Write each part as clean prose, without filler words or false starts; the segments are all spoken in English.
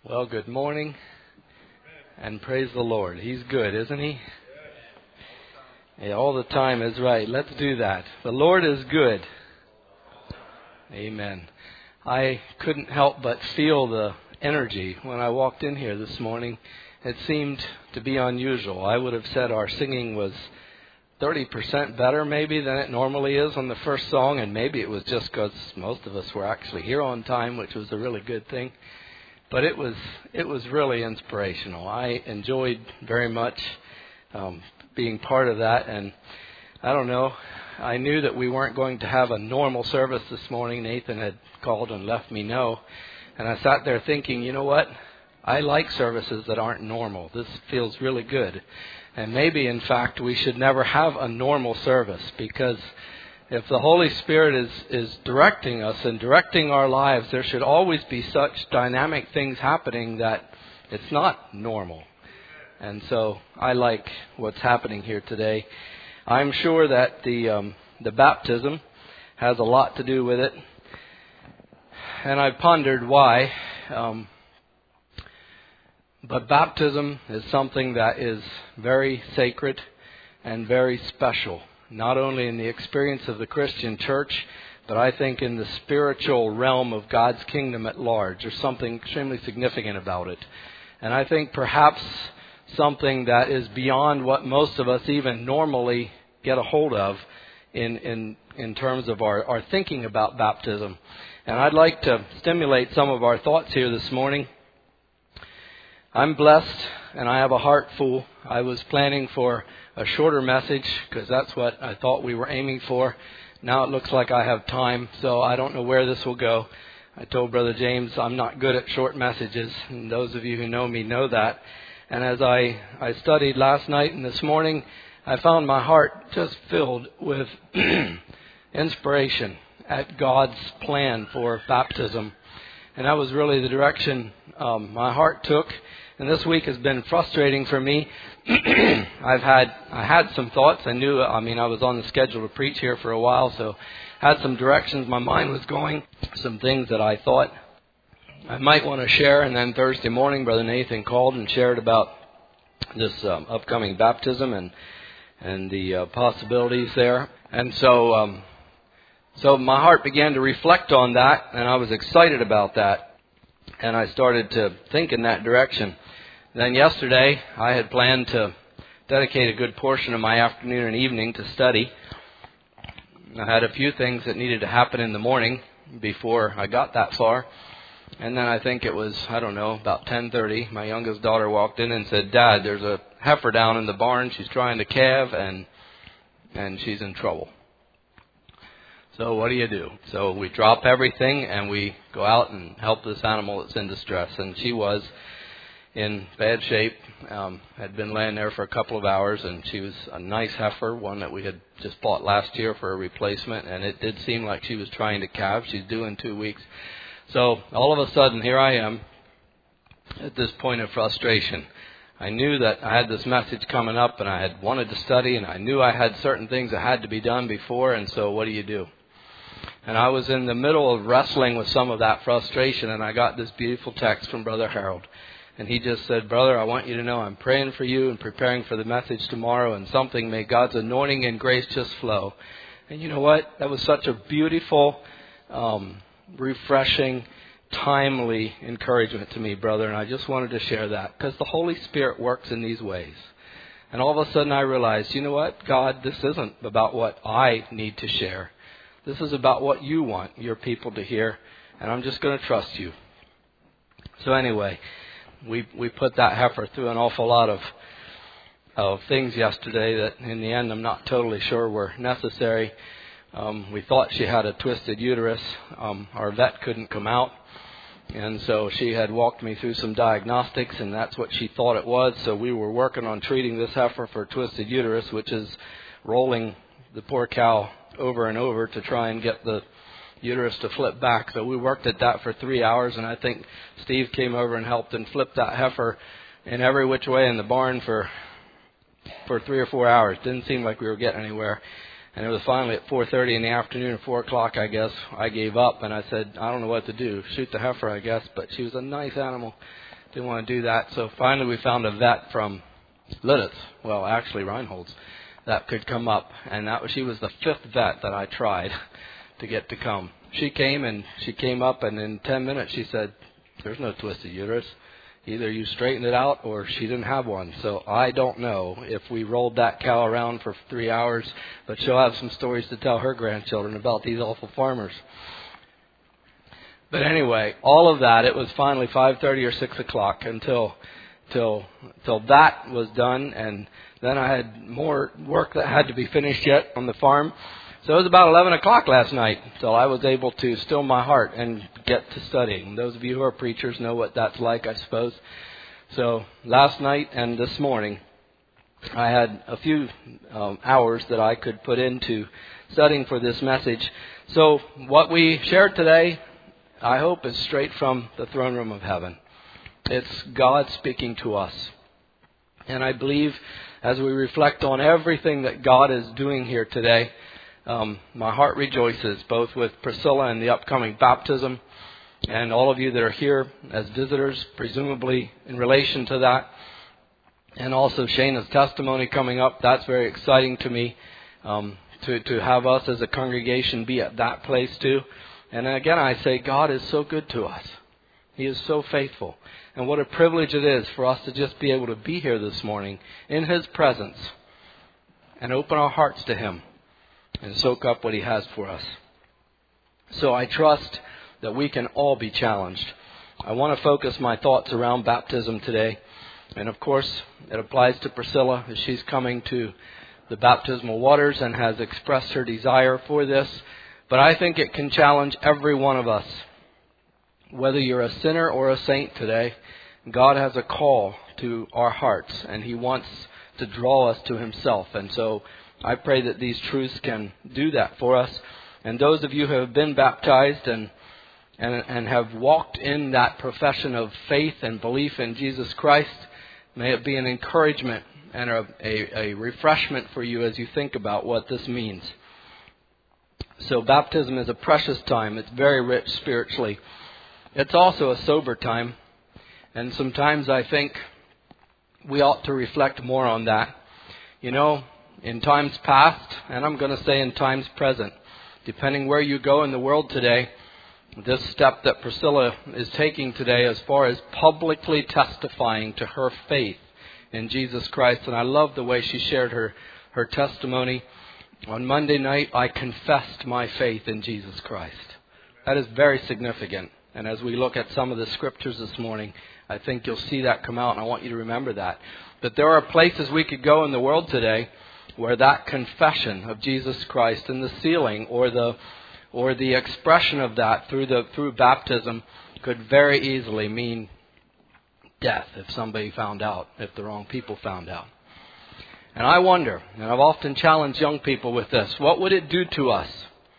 Well, good morning, and praise the Lord. He's good, isn't He? Yeah, all the time is right. Let's do that. The Lord is good. Amen. I couldn't help but feel the energy when I walked in here this morning. It seemed to be unusual. I would have said our singing was 30% better maybe than it normally is on the first song, and maybe it was just because most of us were actually here on time, which was a really good thing. But it was really inspirational. I enjoyed very much being part of that. And I don't know, I knew that we weren't going to have a normal service this morning. Nathan had called and left me know. And I sat there thinking, you know what? I like services that aren't normal. This feels really good. And maybe, in fact, we should never have a normal service, because if the Holy Spirit is directing us and directing our lives, there should always be such dynamic things happening that it's not normal. And so I like what's happening here today. I'm sure that the baptism has a lot to do with it. And I pondered why. But baptism is something that is very sacred and very special. Not only in the experience of the Christian church, but I think in the spiritual realm of God's kingdom at large. There's something extremely significant about it. And I think perhaps something that is beyond what most of us even normally get a hold of in terms of our thinking about baptism. And I'd like to stimulate some of our thoughts here this morning. I'm blessed and I have a heart full. I was planning for a shorter message because that's what I thought we were aiming for. Now it looks like I have time, so I don't know where this will go. I told Brother James I'm not good at short messages, and those of you who know me know that. And as I studied last night and this morning, I found my heart just filled with inspiration at God's plan for baptism. And that was really the direction my heart took. And this week has been frustrating for me. I had some thoughts. I was on the schedule to preach here for a while, so had some directions my mind was going, some things that I thought I might want to share. And then Thursday morning, Brother Nathan called and shared about this upcoming baptism and the possibilities there. And so my heart began to reflect on that, and I was excited about that. And I started to think in that direction. Then yesterday, I had planned to dedicate a good portion of my afternoon and evening to study. I had a few things that needed to happen in the morning before I got that far. And then I think it was, about 10:30, my youngest daughter walked in and said, "Dad, there's a heifer down in the barn. She's trying to calve, and she's in trouble. So what do you do?" So we drop everything and we go out and help this animal that's in distress. And she was in bad shape, had been laying there for a couple of hours, and she was a nice heifer, one that we had just bought last year for a replacement, and it did seem like she was trying to calve. She's due in 2 weeks. So all of a sudden, here I am at this point of frustration. I knew that I had this message coming up, and I had wanted to study, and I knew I had certain things that had to be done before, and so what do you do? And I was in the middle of wrestling with some of that frustration, and I got this beautiful text from Brother Harold. And he just said, "Brother, I want you to know I'm praying for you and preparing for the message tomorrow, and may God's anointing and grace just flow." And you know what? That was such a beautiful, refreshing, timely encouragement to me, brother. And I just wanted to share that because the Holy Spirit works in these ways. And all of a sudden I realized, you know what, God, this isn't about what I need to share. This is about what you want your people to hear, and I'm just going to trust you. So anyway, we put that heifer through an awful lot of things yesterday that in the end I'm not totally sure were necessary. We thought she had a twisted uterus. Our vet couldn't come out, and so she had walked me through some diagnostics, and that's what she thought it was. So we were working on treating this heifer for twisted uterus, which is rolling the poor cow over and over to try and get the uterus to flip back. So we worked at that for 3 hours, and I think Steve came over and helped and flipped that heifer in every which way in the barn for 3 or 4 hours. Didn't seem like we were getting anywhere. And it was finally at 4:30 in the afternoon, or 4 o'clock, I guess, I gave up, and I said, I don't know what to do. Shoot the heifer, I guess, but she was a nice animal. Didn't want to do that. So finally we found a vet from Lidditz, well, actually Reinhold's, that could come up. And she was the 5th vet that I tried to get to come. She came up, and in 10 minutes she said, "There's no twisted uterus. Either you straightened it out or she didn't have one." So I don't know if we rolled that cow around for 3 hours, but she'll have some stories to tell her grandchildren about these awful farmers. But anyway, all of that, it was finally 5:30 or 6 o'clock until that was done, and then I had more work that had to be finished yet on the farm. So it was about 11 o'clock last night till I was able to still my heart and get to studying. Those of you who are preachers know what that's like, I suppose. So last night and this morning, I had a few hours that I could put into studying for this message. So what we shared today, I hope, is straight from the throne room of heaven. It's God speaking to us. And I believe as we reflect on everything that God is doing here today, my heart rejoices, both with Priscilla and the upcoming baptism, and all of you that are here as visitors, presumably in relation to that, and also Shana's testimony coming up. That's very exciting to me, to have us as a congregation be at that place too. And again, I say God is so good to us. He is so faithful. And what a privilege it is for us to just be able to be here this morning in His presence and open our hearts to Him and soak up what He has for us. So I trust that we can all be challenged. I want to focus my thoughts around baptism today. And of course, it applies to Priscilla as she's coming to the baptismal waters and has expressed her desire for this. But I think it can challenge every one of us. Whether you're a sinner or a saint today, God has a call to our hearts, and He wants to draw us to Himself. And so I pray that these truths can do that for us. And those of you who have been baptized and have walked in that profession of faith and belief in Jesus Christ, may it be an encouragement and a refreshment for you as you think about what this means. So baptism is a precious time. It's very rich spiritually. It's also a sober time. And sometimes I think we ought to reflect more on that. You know, in times past, and I'm going to say in times present, depending where you go in the world today, this step that Priscilla is taking today as far as publicly testifying to her faith in Jesus Christ. And I love the way she shared her testimony. On Monday night, I confessed my faith in Jesus Christ. That is very significant. And as we look at some of the scriptures this morning, I think you'll see that come out, and I want you to remember that. But there are places we could go in the world today where that confession of Jesus Christ and the sealing or the expression of that through baptism could very easily mean death if somebody found out, if the wrong people found out. And I wonder, and I've often challenged young people with this, what would it do to us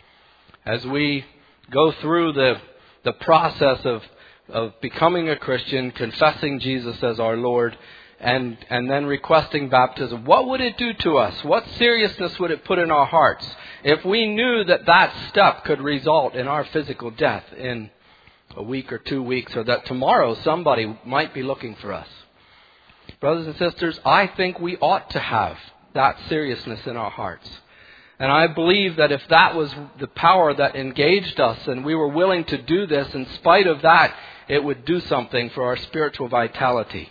as we go through the process of becoming a Christian, confessing Jesus as our Lord, and then requesting baptism? What would it do to us? What seriousness would it put in our hearts if we knew that step could result in our physical death in a week or 2 weeks, or that tomorrow somebody might be looking for us? Brothers and sisters, I think we ought to have that seriousness in our hearts. And I believe that if that was the power that engaged us and we were willing to do this, in spite of that, it would do something for our spiritual vitality.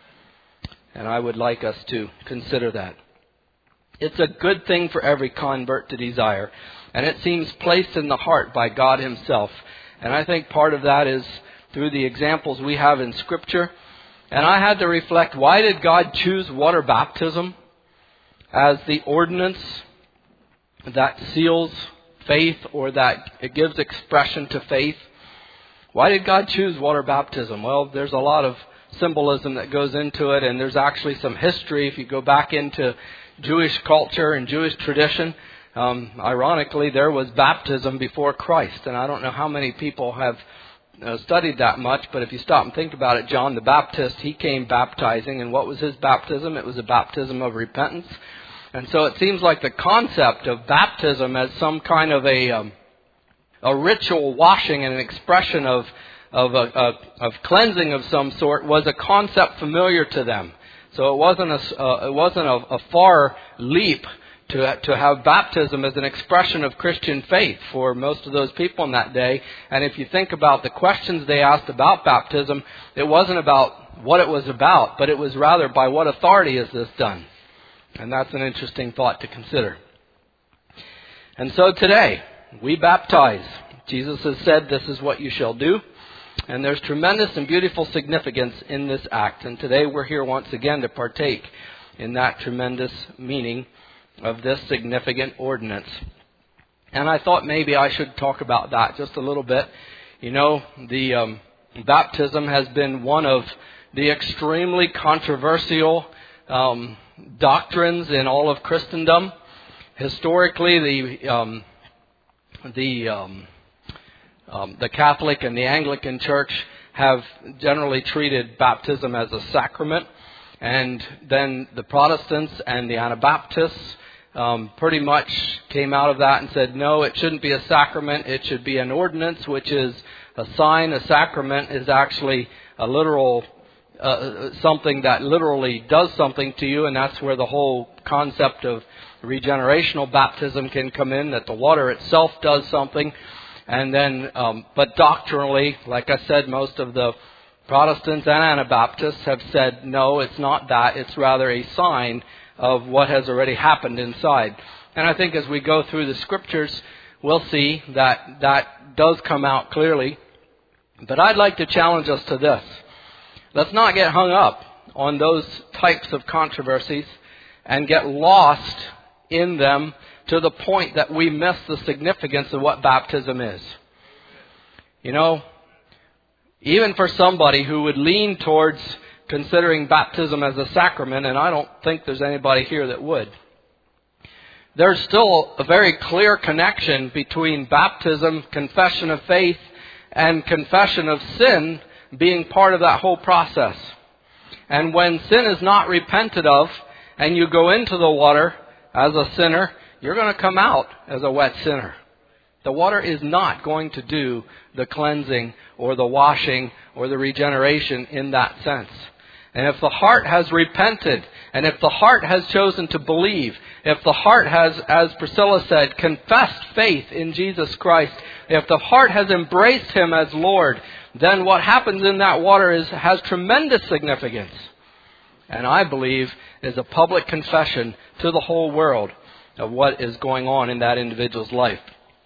And I would like us to consider that. It's a good thing for every convert to desire. And it seems placed in the heart by God Himself. And I think part of that is through the examples we have in Scripture. And I had to reflect, why did God choose water baptism as the ordinance that seals faith, or that it gives expression to faith? Why did God choose water baptism? Well, there's a lot of symbolism that goes into it, and there's actually some history. If you go back into Jewish culture and Jewish tradition, ironically, there was baptism before Christ. And I don't know how many people have studied that much, but if you stop and think about it, John the Baptist, he came baptizing, and what was his baptism? It was a baptism of repentance. And so it seems like the concept of baptism as some kind of a ritual washing and an expression of of cleansing of some sort was a concept familiar to them. So it wasn't a far leap to have baptism as an expression of Christian faith for most of those people in that day. And if you think about the questions they asked about baptism, it wasn't about what it was about, but it was rather by what authority is this done? And that's an interesting thought to consider. And so today, we baptize. Jesus has said, this is what you shall do. And there's tremendous and beautiful significance in this act. And today we're here once again to partake in that tremendous meaning of this significant ordinance. And I thought maybe I should talk about that just a little bit. You know, the baptism has been one of the extremely controversial doctrines in all of Christendom. Historically, the Catholic and the Anglican Church have generally treated baptism as a sacrament. And then the Protestants and the Anabaptists pretty much came out of that and said, no, it shouldn't be a sacrament. It should be an ordinance, which is a sign. A sacrament is actually a literal something that literally does something to you, and that's where the whole concept of regenerational baptism can come in, that the water itself does something. And then, but doctrinally, like I said, most of the Protestants and Anabaptists have said, no, it's not that. It's rather a sign of what has already happened inside. And I think as we go through the Scriptures, we'll see that that does come out clearly. But I'd like to challenge us to this. Let's not get hung up on those types of controversies and get lost in them to the point that we miss the significance of what baptism is. You know, even for somebody who would lean towards considering baptism as a sacrament, and I don't think there's anybody here that would, there's still a very clear connection between baptism, confession of faith, and confession of sin being part of that whole process. And when sin is not repented of, and you go into the water as a sinner, you're going to come out as a wet sinner. The water is not going to do the cleansing or the washing or the regeneration in that sense. And if the heart has repented, and if the heart has chosen to believe, if the heart has, as Priscilla said, confessed faith in Jesus Christ, if the heart has embraced Him as Lord, then what happens in that water has tremendous significance. And I believe is a public confession to the whole world of what is going on in that individual's life.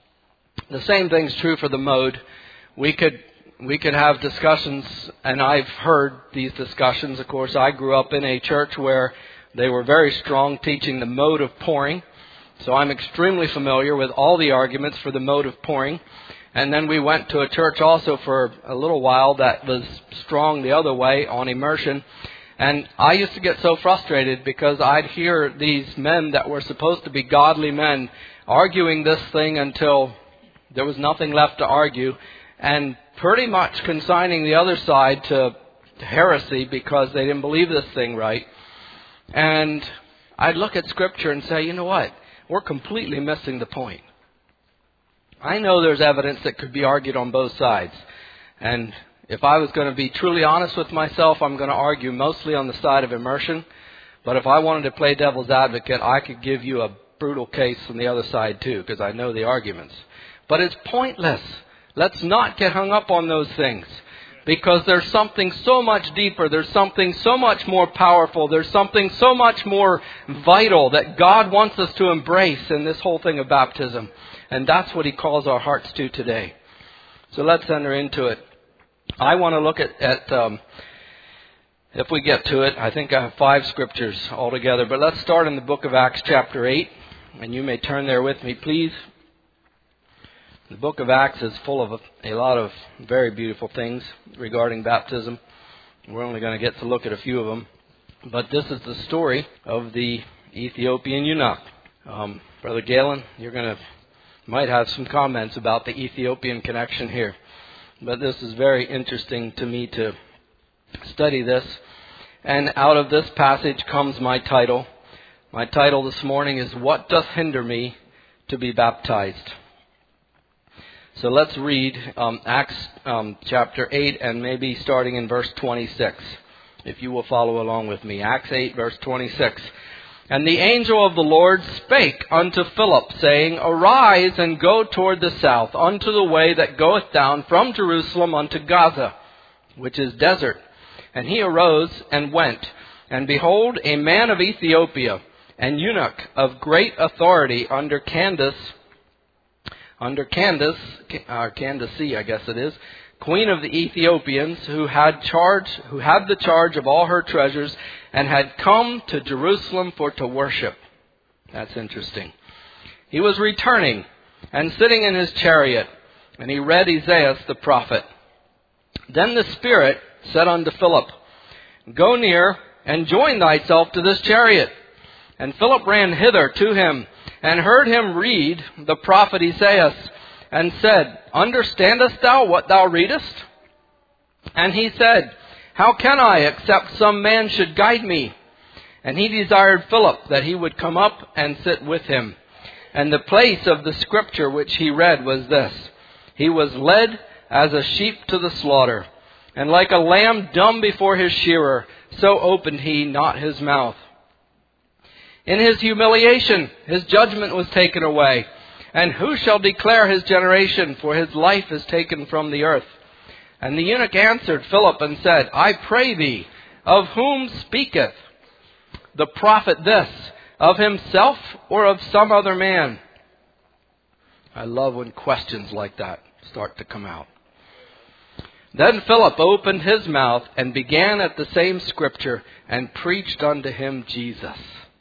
The same thing's true for the mode. We could have discussions, and I've heard these discussions. Of course, I grew up in a church where they were very strong teaching the mode of pouring. So I'm extremely familiar with all the arguments for the mode of pouring. And then we went to a church also for a little while that was strong the other way on immersion. And I used to get so frustrated because I'd hear these men that were supposed to be godly men arguing this thing until there was nothing left to argue, and pretty much consigning the other side to heresy because they didn't believe this thing right. And I'd look at Scripture and say, you know what? We're completely missing the point. I know there's evidence that could be argued on both sides. And if I was going to be truly honest with myself, I'm going to argue mostly on the side of immersion. But if I wanted to play devil's advocate, I could give you a brutal case on the other side too, because I know the arguments. But it's pointless. Let's not get hung up on those things, because there's something so much deeper. There's something so much more powerful. There's something so much more vital that God wants us to embrace in this whole thing of baptism. And that's what He calls our hearts to today. So let's enter into it. I want to look at if we get to it, I think I have 5 scriptures altogether. But let's start in the book of Acts chapter 8. And you may turn there with me, please. The book of Acts is full of a lot of very beautiful things regarding baptism. We're only going to get to look at a few of them. But this is the story of the Ethiopian eunuch. Brother Galen, might have some comments about the Ethiopian connection here. But this is very interesting to me to study this. And out of this passage comes my title. My title this morning is, What Doth Hinder Me to be Baptized? So let's read Acts chapter 8 and maybe starting in verse 26, if you will follow along with me. Acts 8, verse 26. And the angel of the Lord spake unto Philip, saying, Arise and go toward the south, unto the way that goeth down from Jerusalem unto Gaza, which is desert. And he arose and went. And behold, a man of Ethiopia, an eunuch of great authority under Candace, Candace, I guess it is, queen of the Ethiopians, who had the charge of all her treasures, and had come to Jerusalem for to worship. That's interesting. He was returning and sitting in his chariot, and he read Isaiah the prophet. Then the Spirit said unto Philip, Go near and join thyself to this chariot. And Philip ran hither to him, and heard him read the prophet Isaiah, and said, Understandest thou what thou readest? And he said, How can I, except some man should guide me? And he desired Philip that he would come up and sit with him. And the place of the scripture which he read was this: He was led as a sheep to the slaughter, and like a lamb dumb before his shearer, so opened he not his mouth. In his humiliation, his judgment was taken away. And who shall declare his generation? For his life is taken from the earth. And the eunuch answered Philip and said, I pray thee, of whom speaketh the prophet this? Of himself or of some other man? I love when questions like that start to come out. Then Philip opened his mouth and began at the same scripture and preached unto him Jesus.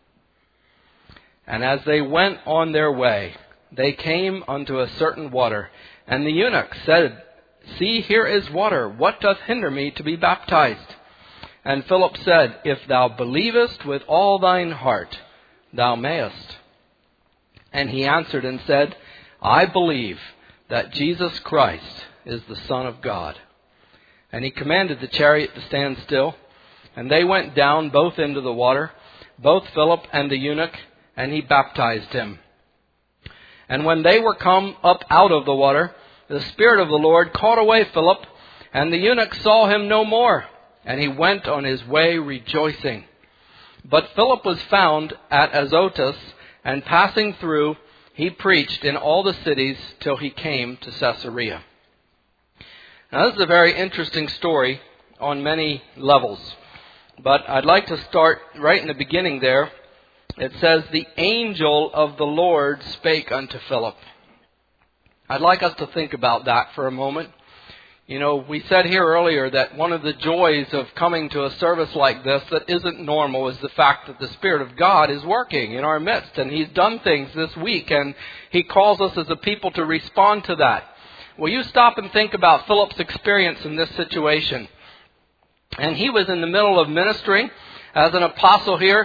And as they went on their way, they came unto a certain water. And the eunuch said, See, here is water. What doth hinder me to be baptized? And Philip said, If thou believest with all thine heart, thou mayest. And he answered and said, I believe that Jesus Christ is the Son of God. And he commanded the chariot to stand still. And they went down both into the water, both Philip and the eunuch, and he baptized him. And when they were come up out of the water, the Spirit of the Lord caught away Philip, and the eunuch saw him no more, and he went on his way rejoicing. But Philip was found at Azotus, and passing through, he preached in all the cities till he came to Caesarea. Now, this is a very interesting story on many levels, but I'd like to start right in the beginning there. It says, the angel of the Lord spake unto Philip. I'd like us to think about that for a moment. You know, we said here earlier that one of the joys of coming to a service like this that isn't normal is the fact that the Spirit of God is working in our midst. And He's done things this week, and He calls us as a people to respond to that. Well, you stop and think about Philip's experience in this situation. And he was in the middle of ministering as an apostle here,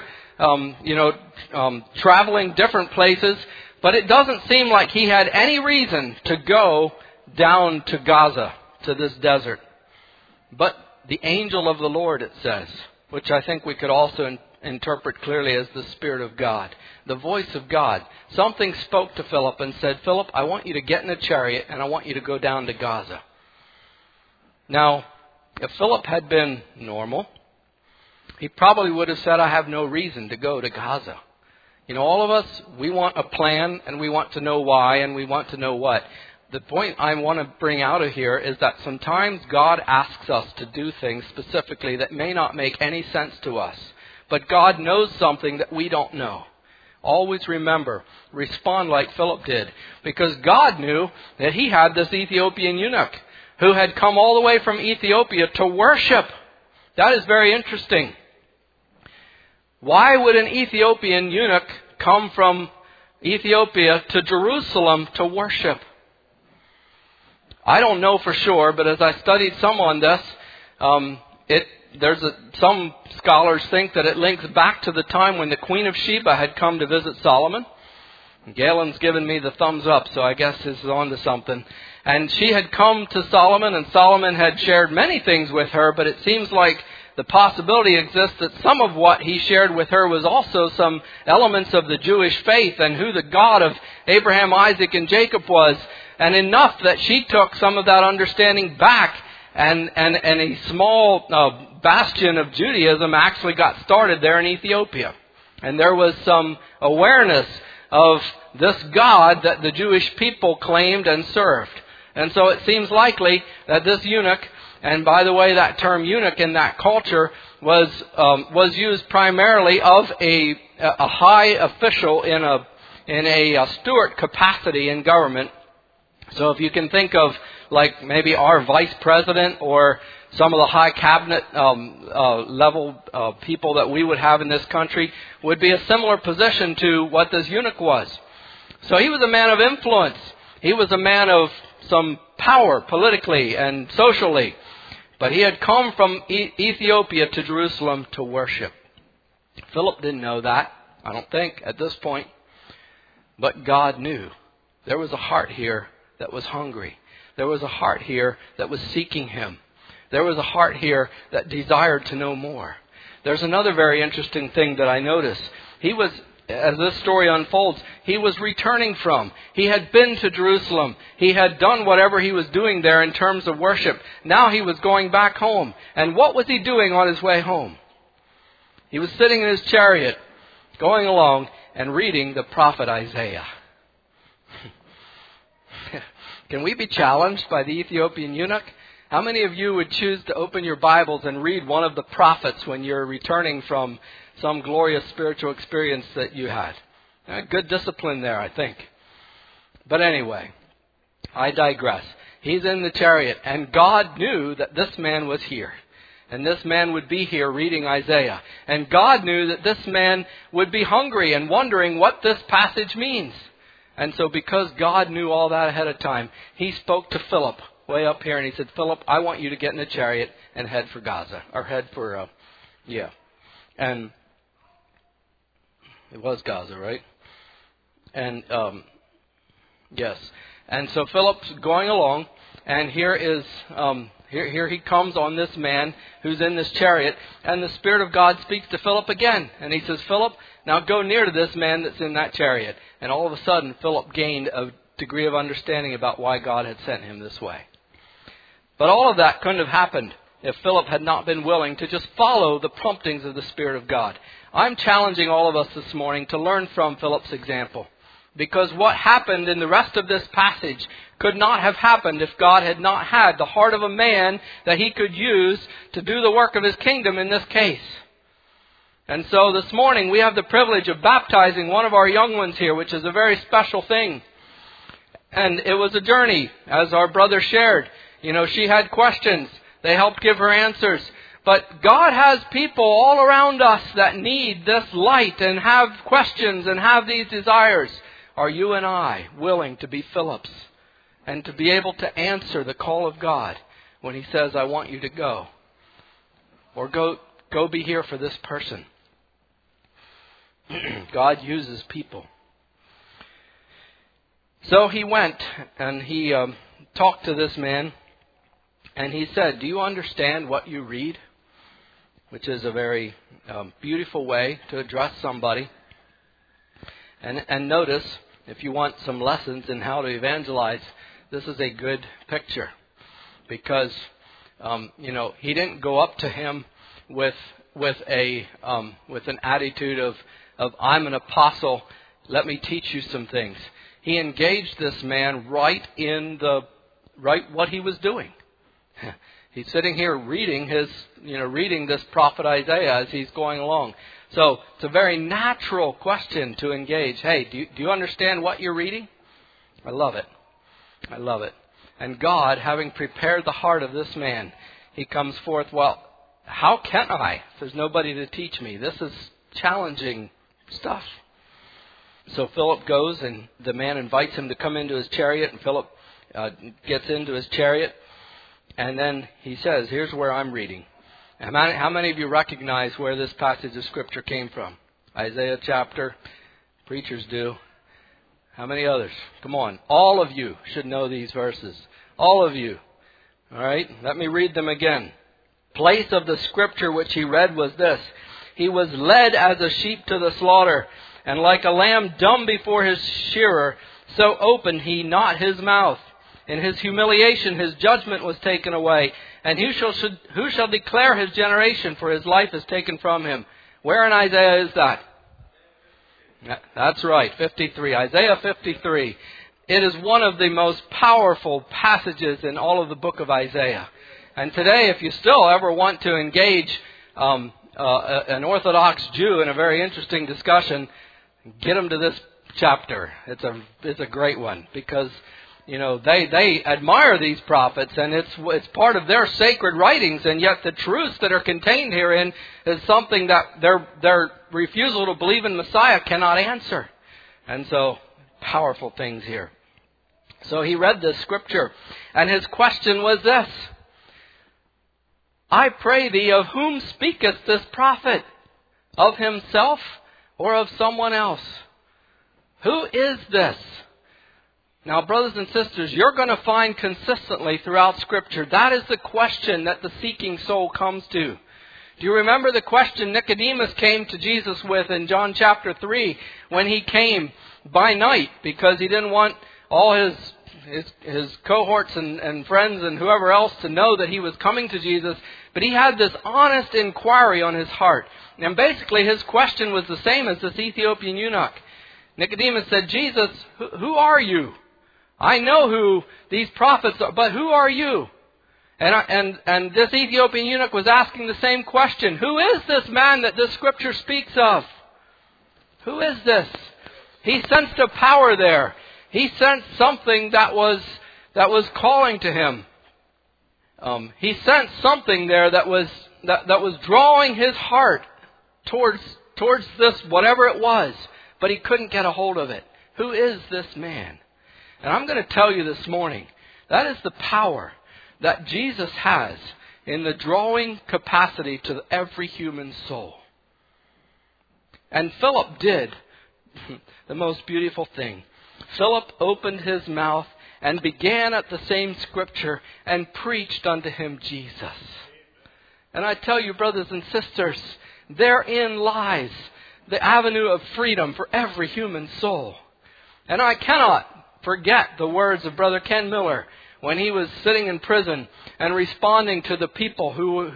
traveling different places. But it doesn't seem like he had any reason to go down to Gaza, to this desert. But the angel of the Lord, it says, which I think we could also interpret clearly as the Spirit of God, the voice of God. Something spoke to Philip and said, Philip, I want you to get in a chariot and I want you to go down to Gaza. Now, if Philip had been normal, he probably would have said, I have no reason to go to Gaza. You know, all of us, we want a plan and we want to know why and we want to know what. The point I want to bring out of here is that sometimes God asks us to do things specifically that may not make any sense to us. But God knows something that we don't know. Always remember, respond like Philip did. Because God knew that he had this Ethiopian eunuch who had come all the way from Ethiopia to worship. That is very interesting. Why would an Ethiopian eunuch come from Ethiopia to Jerusalem to worship? I don't know for sure, but as I studied some on this, some scholars think that it links back to the time when the Queen of Sheba had come to visit Solomon. Galen's given me the thumbs up, so I guess this is on to something. And she had come to Solomon, and Solomon had shared many things with her, but it seems like the possibility exists that some of what he shared with her was also some elements of the Jewish faith and who the God of Abraham, Isaac, and Jacob was. and enough that she took some of that understanding back, and a small bastion of Judaism actually got started there in Ethiopia. And there was some awareness of this God that the Jewish people claimed and served. And so it seems likely that this eunuch, and by the way, that term eunuch in that culture was used primarily of a high official in a steward capacity in government. So if you can think of like maybe our vice president or some of the high cabinet level people that we would have in this country would be a similar position to what this eunuch was. So he was a man of influence. He was a man of some power politically and socially. But he had come from Ethiopia to Jerusalem to worship. Philip didn't know that, I don't think, at this point. But God knew. There was a heart here that was hungry. There was a heart here that was seeking Him. There was a heart here that desired to know more. There's another very interesting thing that I notice. As this story unfolds, he was returning from. He had been to Jerusalem. He had done whatever he was doing there in terms of worship. Now he was going back home. And what was he doing on his way home? He was sitting in his chariot, going along and reading the prophet Isaiah. Can we be challenged by the Ethiopian eunuch? How many of you would choose to open your Bibles and read one of the prophets when you're returning from some glorious spiritual experience that you had? Good discipline there, I think. But anyway, I digress. He's in the chariot, and God knew that this man was here. And this man would be here reading Isaiah. And God knew that this man would be hungry and wondering what this passage means. And so because God knew all that ahead of time, He spoke to Philip way up here, and He said, Philip, I want you to get in the chariot and head for Gaza. Or head for, And it was Gaza, right? And, yes. And so Philip's going along, and here he comes on this man who's in this chariot, and the Spirit of God speaks to Philip again. And he says, Philip, now go near to this man that's in that chariot. And all of a sudden, Philip gained a degree of understanding about why God had sent him this way. But all of that couldn't have happened if Philip had not been willing to just follow the promptings of the Spirit of God. I'm challenging all of us this morning to learn from Philip's example. Because what happened in the rest of this passage could not have happened if God had not had the heart of a man that He could use to do the work of His kingdom in this case. And so this morning we have the privilege of baptizing one of our young ones here, which is a very special thing. And it was a journey, as our brother shared. She had questions. They helped give her answers. But God has people all around us that need this light and have questions and have these desires. Are you and I willing to be Philips and to be able to answer the call of God when He says, I want you to go? Or go be here for this person. God uses people. So he went and he talked to this man. And he said, do you understand what you read? Which is a very beautiful way to address somebody. And notice, if you want some lessons in how to evangelize, this is a good picture. Because, he didn't go up to him with an attitude of I'm an apostle, let me teach you some things. He engaged this man right what he was doing. He's sitting here reading this prophet Isaiah as he's going along. So it's a very natural question to engage. Hey, do you understand what you're reading? I love it. I love it. And God, having prepared the heart of this man, He comes forth, well, how can I? If there's nobody to teach me. This is challenging stuff. So Philip goes, and the man invites him to come into his chariot, and Philip gets into his chariot. And then he says, here's where I'm reading. How many of you recognize where this passage of Scripture came from? Isaiah chapter. Preachers do. How many others? Come on. All of you should know these verses. All of you. All right. Let me read them again. Place of the Scripture which he read was this. He was led as a sheep to the slaughter, and like a lamb dumb before his shearer, so opened he not his mouth. In his humiliation his judgment was taken away. And who shall declare his generation? For his life is taken from him. Where in Isaiah is that? That's right, 53. Isaiah 53. It is one of the most powerful passages in all of the book of Isaiah. And today, if you still ever want to engage an Orthodox Jew in a very interesting discussion, get them to this chapter. It's a great one, because they admire these prophets, and it's part of their sacred writings, and yet the truths that are contained herein is something that their refusal to believe in Messiah cannot answer. And so, powerful things here. So he read this scripture, and his question was this: I pray thee, of whom speaketh this prophet? Of himself or of someone else? Who is this? Now, brothers and sisters, you're going to find consistently throughout Scripture, that is the question that the seeking soul comes to. Do you remember the question Nicodemus came to Jesus with in John chapter 3, when he came by night because he didn't want all his cohorts and friends and whoever else to know that he was coming to Jesus, but he had this honest inquiry on his heart. And basically his question was the same as this Ethiopian eunuch. Nicodemus said, Jesus, who are you? I know who these prophets are, but who are you? And this Ethiopian eunuch was asking the same question. Who is this man that this scripture speaks of? Who is this? He sensed a power there. He sensed something that was calling to him. He sensed something there that was drawing his heart towards this, whatever it was, but he couldn't get a hold of it. Who is this man? And I'm going to tell you this morning, that is the power that Jesus has in the drawing capacity to every human soul. And Philip did the most beautiful thing. Philip opened his mouth and began at the same scripture and preached unto him Jesus. And I tell you, brothers and sisters, therein lies the avenue of freedom for every human soul. And I cannot forget the words of Brother Ken Miller when he was sitting in prison and responding to the people who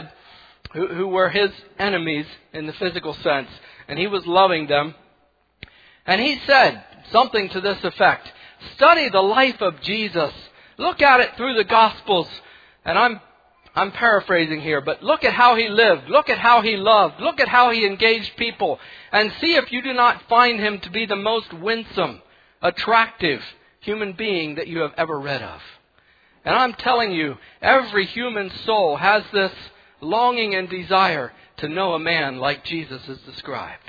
were his enemies in the physical sense, and he was loving them. And he said something to this effect: study the life of Jesus. Look at it through the Gospels. And I'm paraphrasing here, but look at how he lived. Look at how he loved. Look at how he engaged people. And see if you do not find him to be the most winsome, attractive human being that you have ever read of. And I'm telling you, every human soul has this longing and desire to know a man like Jesus is described.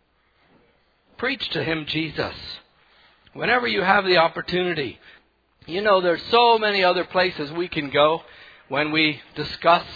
Preach to him Jesus. Whenever you have the opportunity. There's so many other places we can go when we discuss,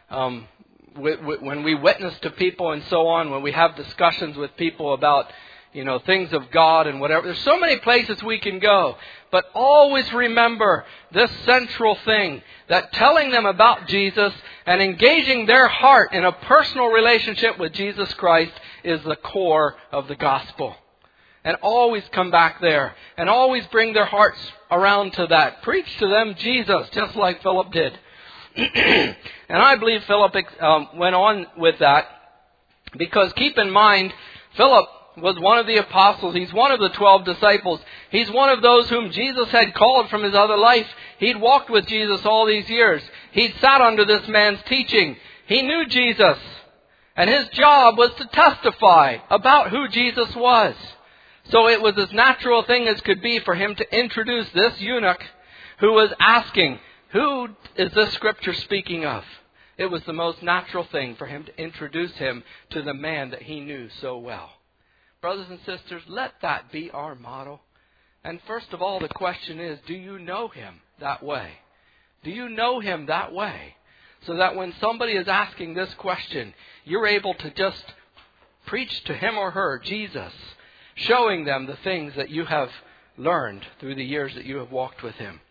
when we witness to people and so on, when we have discussions with people about things of God and whatever. There's so many places we can go. But always remember this central thing, that telling them about Jesus and engaging their heart in a personal relationship with Jesus Christ is the core of the gospel. And always come back there. And always bring their hearts around to that. Preach to them Jesus, just like Philip did. And I believe Philip went on with that. Because keep in mind, Philip was one of the apostles. He's one of the 12 disciples. He's one of those whom Jesus had called from his other life. He'd walked with Jesus all these years. He'd sat under this man's teaching. He knew Jesus. And his job was to testify about who Jesus was. So it was as natural a thing as could be for him to introduce this eunuch who was asking, who is this scripture speaking of? It was the most natural thing for him to introduce him to the man that he knew so well. Brothers and sisters, let that be our model. And first of all, the question is, do you know him that way? Do you know him that way? So that when somebody is asking this question, you're able to just preach to him or her Jesus, showing them the things that you have learned through the years that you have walked with him.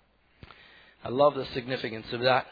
I love the significance of that.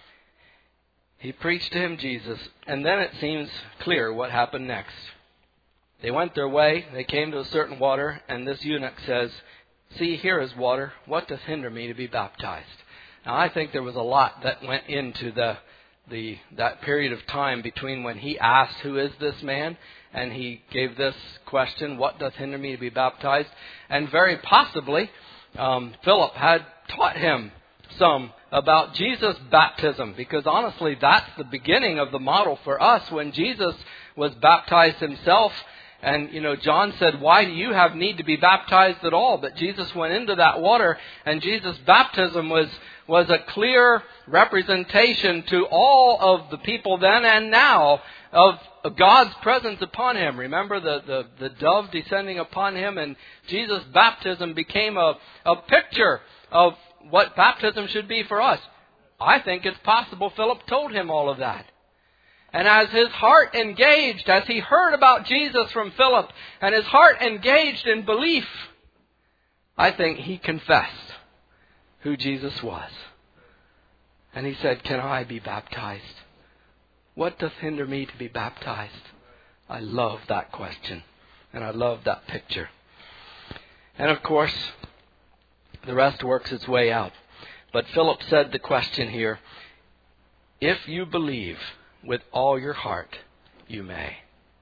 He preached to him Jesus, and then it seems clear what happened next. They went their way, they came to a certain water, and this eunuch says, See, here is water. What doth hinder me to be baptized? Now, I think there was a lot that went into that period of time between when he asked, who is this man? And he gave this question, what doth hinder me to be baptized? And very possibly, Philip had taught him some about Jesus' baptism, because honestly, that's the beginning of the model for us. When Jesus was baptized himself, and John said, why do you have need to be baptized at all? But Jesus went into that water, and Jesus' baptism was a clear representation to all of the people then and now of God's presence upon him. Remember the dove descending upon him, and Jesus' baptism became a picture of what baptism should be for us. I think it's possible Philip told him all of that. And as his heart engaged, as he heard about Jesus from Philip, and his heart engaged in belief, I think he confessed who Jesus was. And he said, can I be baptized? What doth hinder me to be baptized? I love that question. And I love that picture. And of course, the rest works its way out. But Philip said the question here, if you believe with all your heart, you may.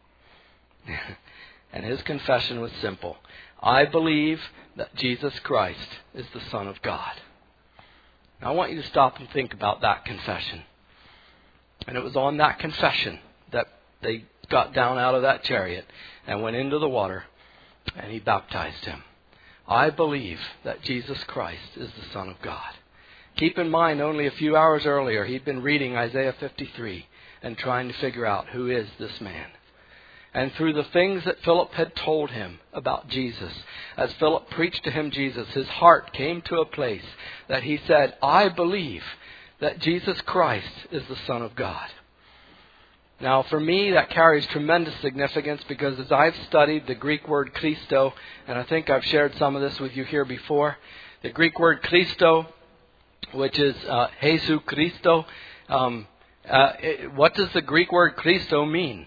And his confession was simple. I believe that Jesus Christ is the Son of God. Now, I want you to stop and think about that confession. And it was on that confession that they got down out of that chariot and went into the water, and he baptized him. I believe that Jesus Christ is the Son of God. Keep in mind, only a few hours earlier, he'd been reading Isaiah 53 and trying to figure out who is this man. And through the things that Philip had told him about Jesus, as Philip preached to him Jesus, his heart came to a place that he said, I believe that Jesus Christ is the Son of God. Now, for me, that carries tremendous significance, because as I've studied the Greek word Christo, and I think I've shared some of this with you here before, the Greek word Christo, which is Jesus Christo, what does the Greek word Christo mean?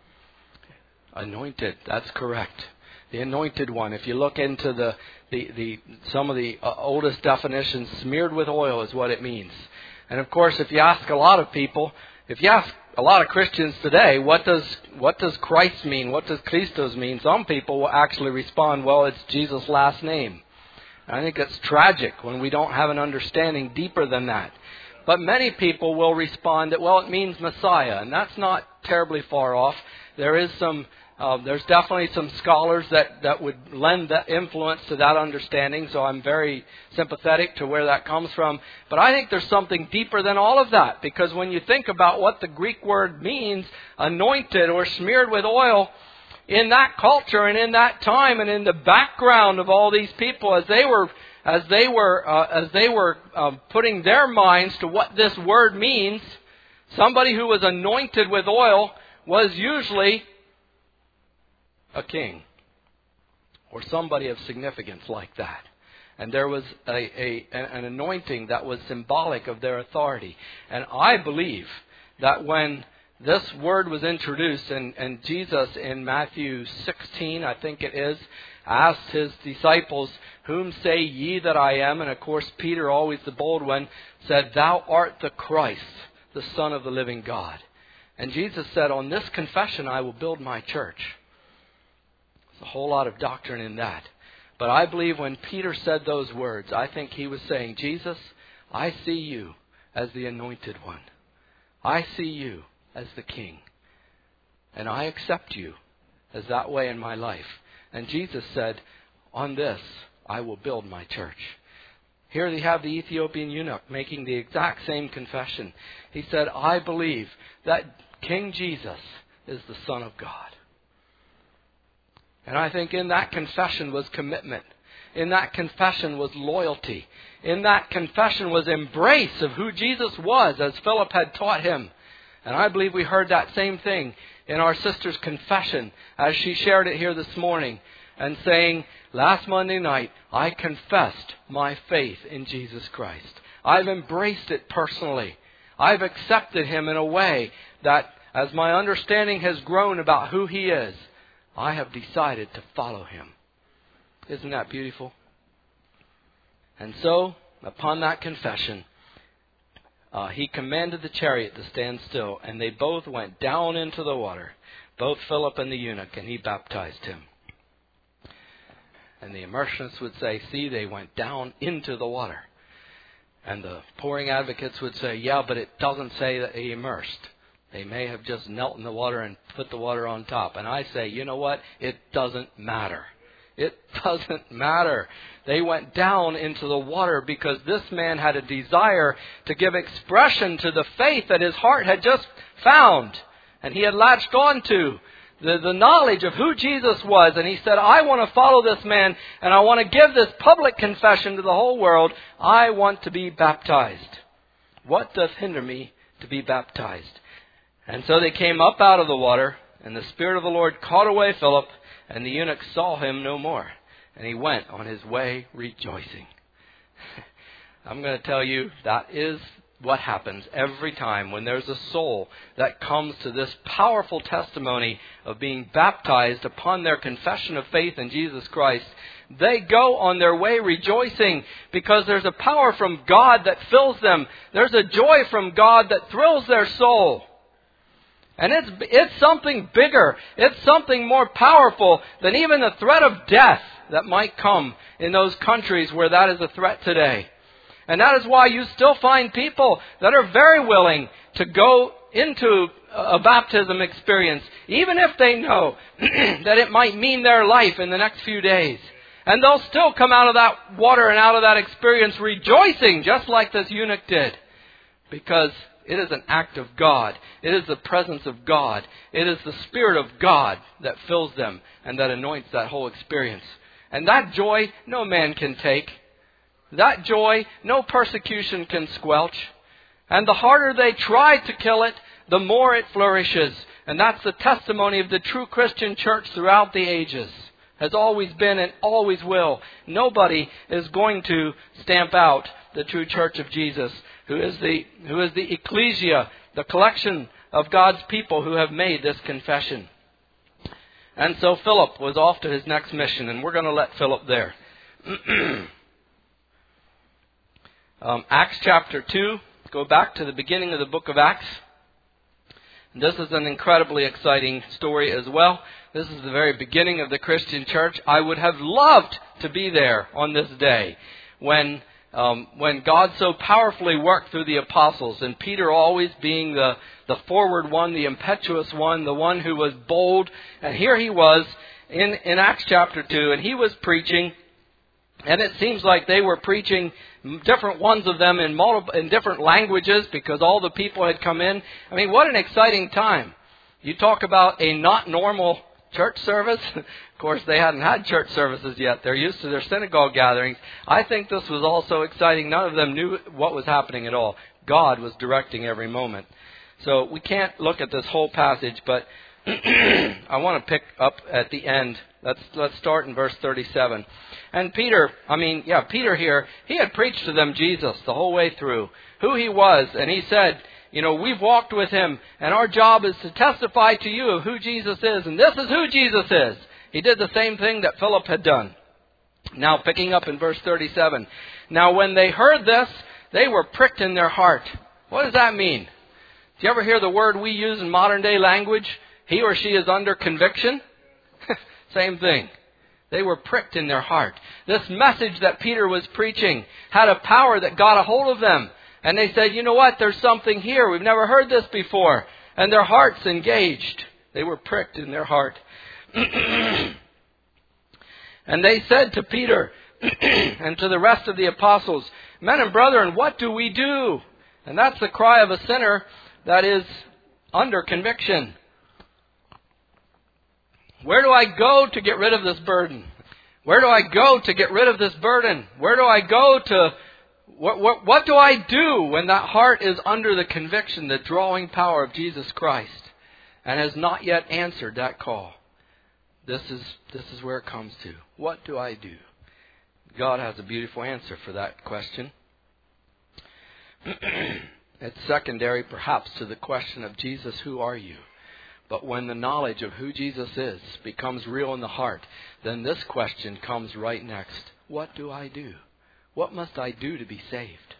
Anointed, that's correct. The anointed one. If you look into some of the oldest definitions, smeared with oil is what it means. And of course, if you ask a lot of people, if you ask a lot of Christians today, what does Christ mean? What does Christos mean? Some people will actually respond, well, it's Jesus' last name. And I think it's tragic when we don't have an understanding deeper than that. But many people will respond that, well, it means Messiah, and that's not terribly far off. There's definitely some scholars that would lend that influence to that understanding, so I'm very sympathetic to where that comes from. But I think there's something deeper than all of that, because when you think about what the Greek word means, anointed or smeared with oil, in that culture and in that time and in the background of all these people, as they were putting their minds to what this word means, somebody who was anointed with oil was usually a king or somebody of significance like that. And there was an anointing that was symbolic of their authority. And I believe that when this word was introduced, and Jesus in Matthew 16, I think it is, asked his disciples, whom say ye that I am? And of course, Peter, always the bold one, said, thou art the Christ, the Son of the living God. And Jesus said, on this confession I will build my church. There's a whole lot of doctrine in that. But I believe when Peter said those words, I think he was saying, Jesus, I see you as the anointed one. I see you as the King. And I accept you as that way in my life. And Jesus said, on this I will build my church. Here they have the Ethiopian eunuch making the exact same confession. He said, I believe that King Jesus is the Son of God. And I think in that confession was commitment. In that confession was loyalty. In that confession was embrace of who Jesus was, as Philip had taught him. And I believe we heard that same thing in our sister's confession as she shared it here this morning, and saying, last Monday night, I confessed my faith in Jesus Christ. I've embraced it personally. I've accepted him in a way that, as my understanding has grown about who he is, I have decided to follow him. Isn't that beautiful? And so, upon that confession, he commanded the chariot to stand still, and they both went down into the water, both Philip and the eunuch, and he baptized him. And the immersionists would say, see, they went down into the water. And the pouring advocates would say, yeah, but it doesn't say that they immersed. They may have just knelt in the water and put the water on top. And I say, you know what? It doesn't matter. It doesn't matter. They went down into the water because this man had a desire to give expression to the faith that his heart had just found and he had latched on to. The knowledge of who Jesus was. And he said, I want to follow this man and I want to give this public confession to the whole world. I want to be baptized. What doth hinder me to be baptized? And so they came up out of the water, and the Spirit of the Lord caught away Philip, and the eunuch saw him no more. And he went on his way rejoicing. I'm going to tell you, that is what happens every time when there's a soul that comes to this powerful testimony of being baptized upon their confession of faith in Jesus Christ. They go on their way rejoicing because there's a power from God that fills them. There's a joy from God that thrills their soul. And it's something bigger. It's something more powerful than even the threat of death that might come in those countries where that is a threat today. And that is why you still find people that are very willing to go into a baptism experience, even if they know that it might mean their life in the next few days. And they'll still come out of that water and out of that experience rejoicing, just like this eunuch did. Because it is an act of God. It is the presence of God. It is the Spirit of God that fills them and that anoints that whole experience. And that joy no man can take. That joy no persecution can squelch. And the harder they try to kill it, the more it flourishes. And that's the testimony of the true Christian church throughout the ages. Has always been and always will. Nobody is going to stamp out the true church of Jesus, who is the ecclesia, the collection of God's people who have made this confession. And so Philip was off to his next mission, and we're going to let Philip there. Acts chapter 2, go back to the beginning of the book of Acts. This is an incredibly exciting story as well. This is the very beginning of the Christian church. I would have loved to be there on this day when God so powerfully worked through the apostles, and Peter always being the forward one, the impetuous one, the one who was bold. And here he was in Acts chapter 2, and he was preaching. And it seems like they were preaching, different ones of them in different languages because all the people had come in. I mean, what an exciting time. You talk about a not normal church service. Of course, they hadn't had church services yet. They're used to their synagogue gatherings. I think this was all so exciting. None of them knew what was happening at all. God was directing every moment. So we can't look at this whole passage, but I want to pick up at the end. Let's start in verse 37. And Peter here, he had preached to them Jesus the whole way through, who he was. And he said, we've walked with him, and our job is to testify to you of who Jesus is. And this is who Jesus is. He did the same thing that Philip had done. Now, picking up in verse 37. Now, when they heard this, they were pricked in their heart. What does that mean? Do you ever hear the word we use in modern day language? He or she is under conviction. Same thing. They were pricked in their heart. This message that Peter was preaching had a power that got a hold of them. And they said, you know what? There's something here. We've never heard this before. And their hearts engaged. They were pricked in their heart. And they said to Peter and to the rest of the apostles, men and brethren, what do we do? And that's the cry of a sinner that is under conviction. Where do I go to get rid of this burden? Where do I go to get rid of this burden? Where do I go to... What do I do when that heart is under the conviction, the drawing power of Jesus Christ, and has not yet answered that call? This is where it comes to. What do I do? God has a beautiful answer for that question. It's secondary perhaps to the question of Jesus, who are you? But when the knowledge of who Jesus is becomes real in the heart, then this question comes right next. What do I do? What must I do to be saved?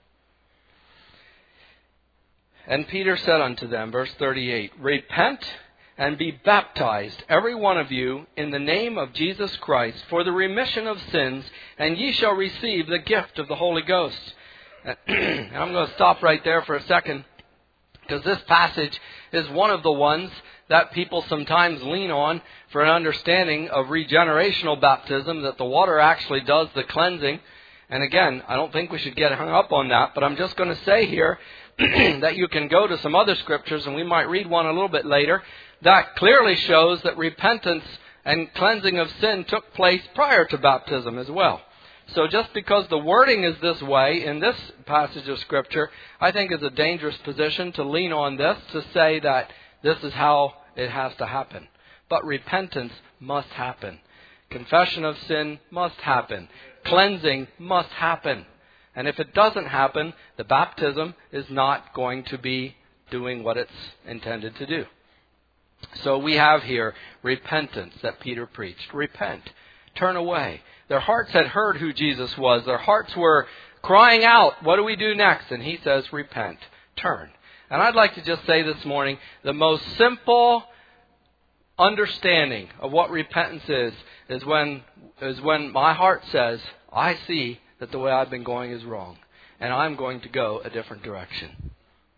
And Peter said unto them, verse 38, Repent and be baptized, every one of you, in the name of Jesus Christ, for the remission of sins, and ye shall receive the gift of the Holy Ghost. And I'm going to stop right there for a second, because this passage is one of the ones that people sometimes lean on for an understanding of regenerational baptism, that the water actually does the cleansing. And again, I don't think we should get hung up on that, but I'm just going to say here that you can go to some other scriptures, and we might read one a little bit later, that clearly shows that repentance and cleansing of sin took place prior to baptism as well. So just because the wording is this way in this passage of Scripture, I think is a dangerous position to lean on this, to say that this is how it has to happen. But repentance must happen. Confession of sin must happen. Cleansing must happen. And if it doesn't happen, the baptism is not going to be doing what it's intended to do. So we have here repentance that Peter preached. Repent. Turn away. Their hearts had heard who Jesus was. Their hearts were crying out, what do we do next? And he says, repent. Turn. And I'd like to just say this morning, the most simple understanding of what repentance is when my heart says, I see that the way I've been going is wrong, and I'm going to go a different direction.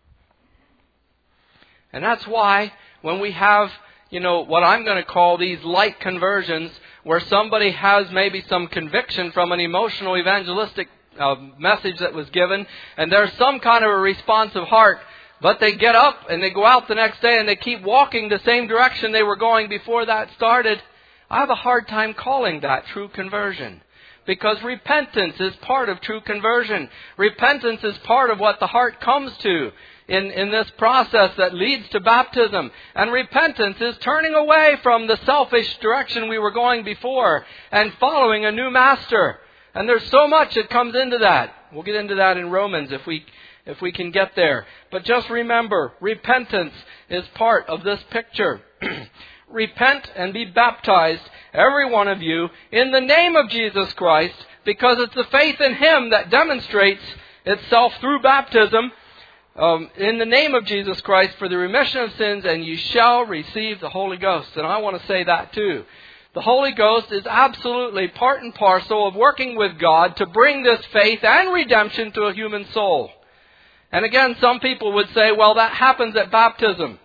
And that's why when we have, what I'm going to call these light conversions, where somebody has maybe some conviction from an emotional evangelistic message that was given, and there's some kind of a responsive heart, but they get up and they go out the next day and they keep walking the same direction they were going before that started, I have a hard time calling that true conversion. Because repentance is part of true conversion. Repentance is part of what the heart comes to in this process that leads to baptism. And repentance is turning away from the selfish direction we were going before and following a new master. And there's so much that comes into that. We'll get into that in Romans if we can get there. But just remember, repentance is part of this picture. Repent and be baptized, every one of you, in the name of Jesus Christ, because it's the faith in Him that demonstrates itself through baptism, in the name of Jesus Christ, for the remission of sins, and you shall receive the Holy Ghost. And I want to say that too. The Holy Ghost is absolutely part and parcel of working with God to bring this faith and redemption to a human soul. And again, some people would say, well, that happens at baptism.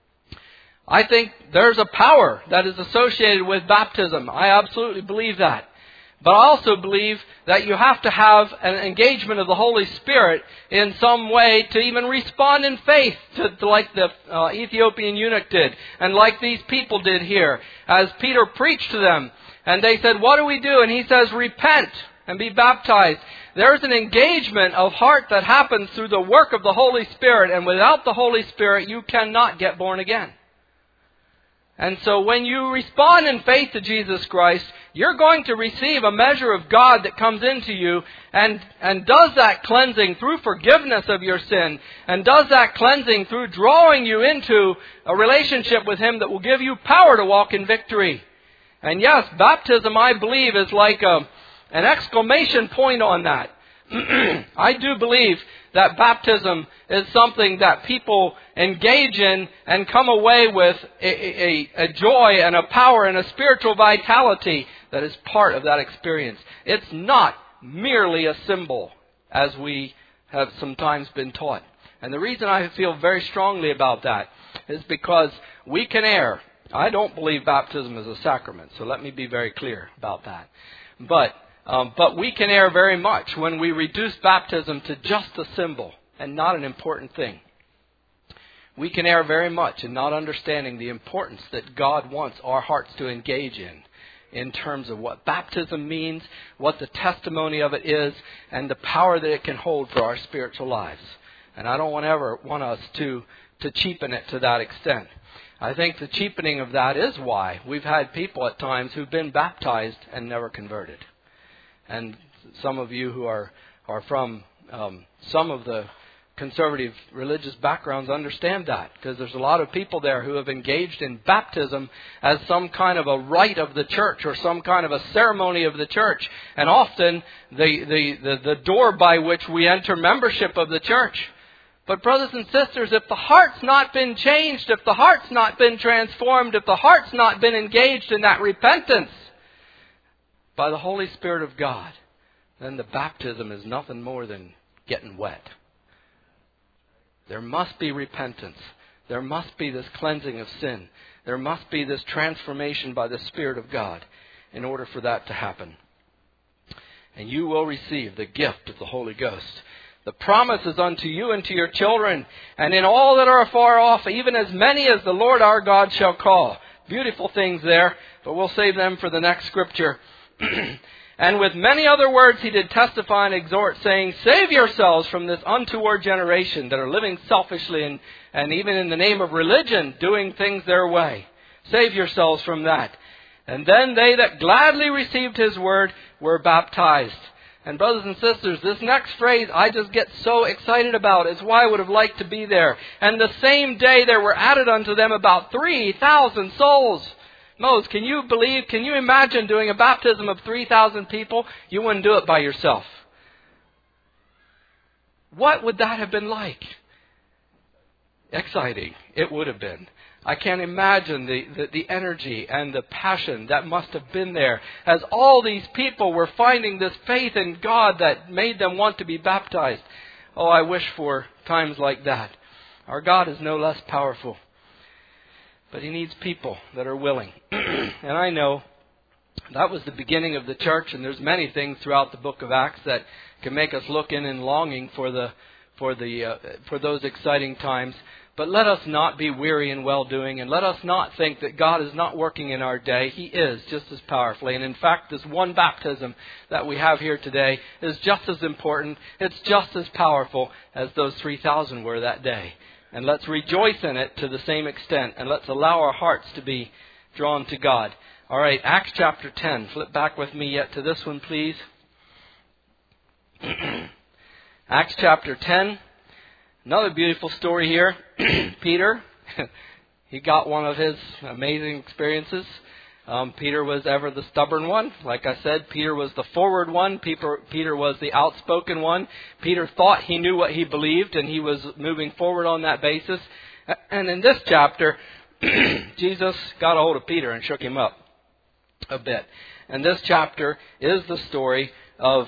I think there's a power that is associated with baptism. I absolutely believe that. But I also believe that you have to have an engagement of the Holy Spirit in some way to even respond in faith, to like the Ethiopian eunuch did, and like these people did here, as Peter preached to them. And they said, what do we do? And he says, repent and be baptized. There's an engagement of heart that happens through the work of the Holy Spirit, and without the Holy Spirit, you cannot get born again. And so when you respond in faith to Jesus Christ, you're going to receive a measure of God that comes into you and does that cleansing through forgiveness of your sin, and does that cleansing through drawing you into a relationship with Him that will give you power to walk in victory. And yes, baptism, I believe, is like an exclamation point on that. I do believe that baptism is something that people engage in and come away with a joy and a power and a spiritual vitality that is part of that experience. It's not merely a symbol, as we have sometimes been taught. And the reason I feel very strongly about that is because we can err. I don't believe baptism is a sacrament, so let me be very clear about that. But we can err very much when we reduce baptism to just a symbol and not an important thing. We can err very much in not understanding the importance that God wants our hearts to engage in terms of what baptism means, what the testimony of it is, and the power that it can hold for our spiritual lives. And I don't want us to cheapen it to that extent. I think the cheapening of that is why we've had people at times who've been baptized and never converted. And some of you who are from some of the conservative religious backgrounds understand that, because there's a lot of people there who have engaged in baptism as some kind of a rite of the church or some kind of a ceremony of the church, and often the door by which we enter membership of the church. But brothers and sisters, if the heart's not been changed, if the heart's not been transformed, if the heart's not been engaged in that repentance by the Holy Spirit of God, then the baptism is nothing more than getting wet. There must be repentance. There must be this cleansing of sin. There must be this transformation by the Spirit of God in order for that to happen. And you will receive the gift of the Holy Ghost. The promise is unto you and to your children, and in all that are afar off, even as many as the Lord our God shall call. Beautiful things there, but we'll save them for the next scripture. And with many other words he did testify and exhort, saying, Save yourselves from this untoward generation that are living selfishly and even in the name of religion, doing things their way. Save yourselves from that. And then they that gladly received his word were baptized. And brothers and sisters, this next phrase I just get so excited about. It's why I would have liked to be there. And the same day there were added unto them about 3,000 souls. Moses, can you imagine doing a baptism of 3,000 people? You wouldn't do it by yourself. What would that have been like? Exciting. It would have been. I can't imagine the energy and the passion that must have been there as all these people were finding this faith in God that made them want to be baptized. Oh, I wish for times like that. Our God is no less powerful, but He needs people that are willing. And I know that was the beginning of the church, and there's many things throughout the book of Acts that can make us look in and longing for those exciting times. But let us not be weary in well-doing, and let us not think that God is not working in our day. He is, just as powerfully. And in fact, this one baptism that we have here today is just as important. It's just as powerful as those 3,000 were that day. And let's rejoice in it to the same extent, and let's allow our hearts to be drawn to God. All right, Acts chapter 10. Flip back with me yet to this one, please. Acts chapter 10. Another beautiful story here. Peter, he got one of his amazing experiences. Peter was ever the stubborn one. Like I said, Peter was the forward one. Peter was the outspoken one. Peter thought he knew what he believed, and he was moving forward on that basis. And in this chapter, Jesus got a hold of Peter and shook him up a bit. And this chapter is the story of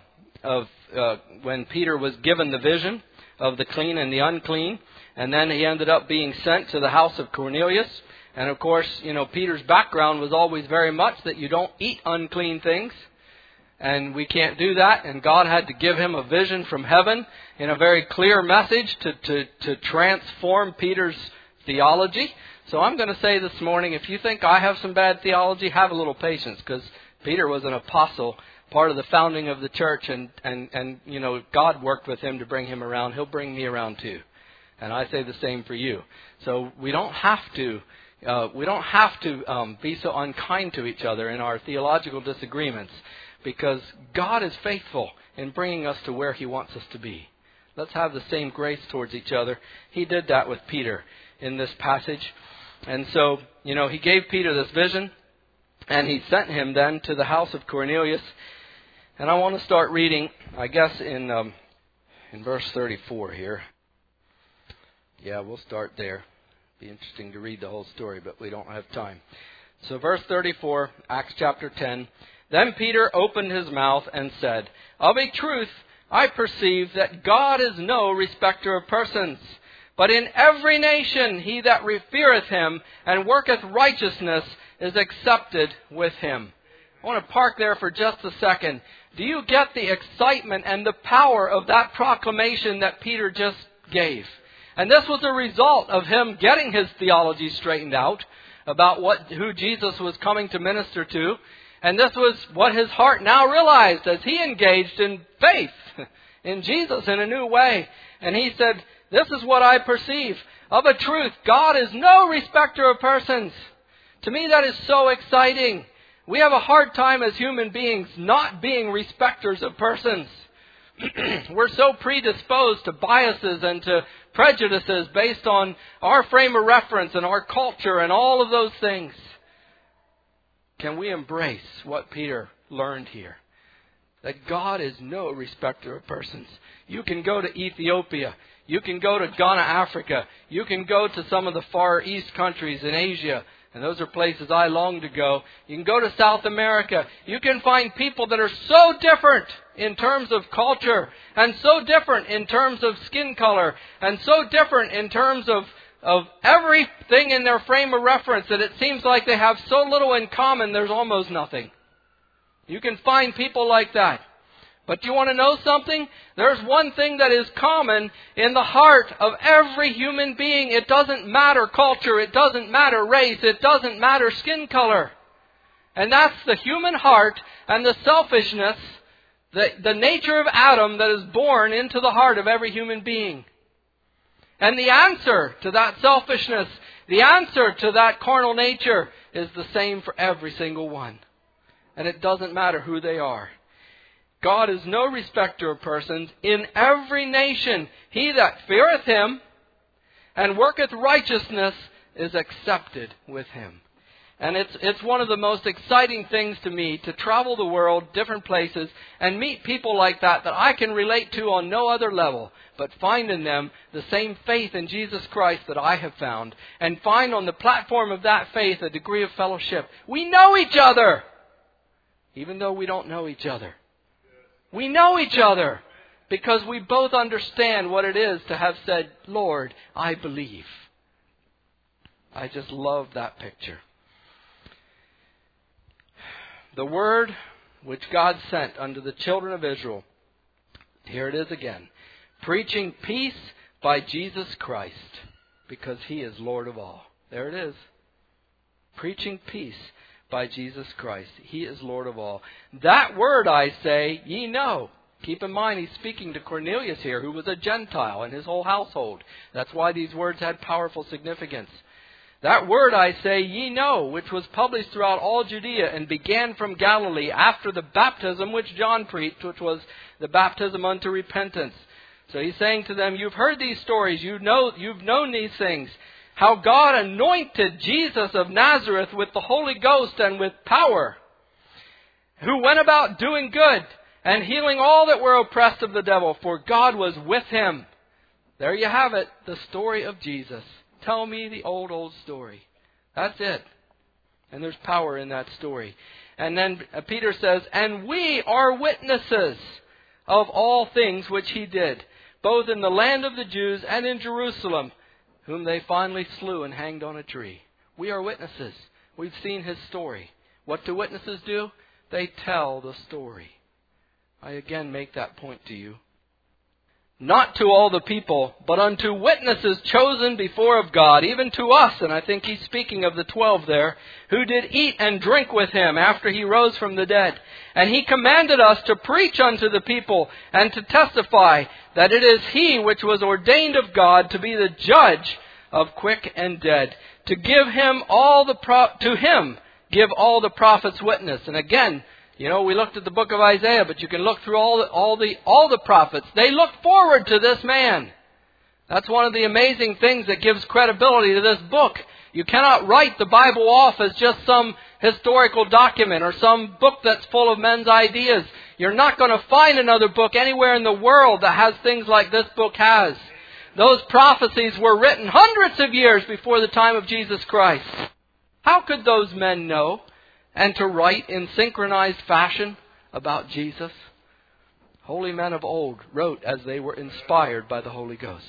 when Peter was given the vision of the clean and the unclean. And then he ended up being sent to the house of Cornelius. And of course, Peter's background was always very much that you don't eat unclean things. And we can't do that. And God had to give him a vision from heaven in a very clear message to transform Peter's theology. So I'm going to say this morning, if you think I have some bad theology, have a little patience, because Peter was an apostle, part of the founding of the church, and God worked with him to bring him around. He'll bring me around too. And I say the same for you. So we don't have to be so unkind to each other in our theological disagreements, because God is faithful in bringing us to where He wants us to be. Let's have the same grace towards each other. He did that with Peter in this passage. And so, He gave Peter this vision, and He sent him then to the house of Cornelius. And I want to start reading, I guess, in verse 34 here. Yeah, we'll start there. Be interesting to read the whole story, but we don't have time. So verse 34, Acts chapter 10. Then Peter opened his mouth and said, Of a truth I perceive that God is no respecter of persons, but in every nation he that feareth Him and worketh righteousness is accepted with Him. I want to park there for just a second. Do you get the excitement and the power of that proclamation that Peter just gave? And this was a result of him getting his theology straightened out about who Jesus was coming to minister to. And this was what his heart now realized as he engaged in faith in Jesus in a new way. And he said, this is what I perceive. Of a truth, God is no respecter of persons. To me, that is so exciting. We have a hard time as human beings not being respecters of persons. we're so predisposed to biases and to prejudices based on our frame of reference and our culture and all of those things. Can we embrace what Peter learned here? That God is no respecter of persons. You can go to Ethiopia. You can go to Ghana, Africa. You can go to some of the Far East countries in Asia. And those are places I long to go. You can go to South America. You can find people that are so different in terms of culture, and so different in terms of skin color, and so different in terms of everything in their frame of reference that it seems like they have so little in common, there's almost nothing. You can find people like that. But do you want to know something? There's one thing that is common in the heart of every human being. It doesn't matter culture. It doesn't matter race. It doesn't matter skin color. And that's the human heart and the selfishness, the nature of Adam that is born into the heart of every human being. And the answer to that selfishness, the answer to that carnal nature is the same for every single one. And it doesn't matter who they are. God is no respecter of persons. In every nation, he that feareth him and worketh righteousness is accepted with him. And it's one of the most exciting things to me to travel the world, different places, and meet people like that I can relate to on no other level, but find in them the same faith in Jesus Christ that I have found, and find on the platform of that faith a degree of fellowship. We know each other, even though we don't know each other. We know each other because we both understand what it is to have said, Lord, I believe. I just love that picture. The word which God sent unto the children of Israel, here it is again, preaching peace by Jesus Christ, because he is Lord of all. There it is. Preaching peace by Jesus Christ. He is Lord of all. That word, I say, ye know. Keep in mind, he's speaking to Cornelius here, who was a Gentile, and his whole household. That's why these words had powerful significance. That word, I say, ye know, which was published throughout all Judea and began from Galilee after the baptism which John preached, which was the baptism unto repentance. So he's saying to them, you've heard these stories, you've known these things, how God anointed Jesus of Nazareth with the Holy Ghost and with power, who went about doing good and healing all that were oppressed of the devil, for God was with him. There you have it, the story of Jesus. Tell me the old story. That's it. And there's power in that story. And then Peter says, and we are witnesses of all things which he did, both in the land of the Jews and in Jerusalem, whom they finally slew and hanged on a tree. We are witnesses. We've seen his story. What do witnesses do? They tell the story. I again make that point to you. Not to all the people, but unto witnesses chosen before of God, even to us, and I think he's speaking of the 12 there, who did eat and drink with him after he rose from the dead. And he commanded us to preach unto the people and to testify that it is he which was ordained of God to be the judge of quick and dead, to give him to him give all the prophets witness. And again, you know, we looked at the book of Isaiah, but you can look through all the prophets. They look forward to this man. That's one of the amazing things that gives credibility to this book. You cannot write the Bible off as just some historical document or some book that's full of men's ideas. You're not going to find another book anywhere in the world that has things like this book has. Those prophecies were written hundreds of years before the time of Jesus Christ. How could those men know and to write in synchronized fashion about Jesus? Holy men of old wrote as they were inspired by the Holy Ghost.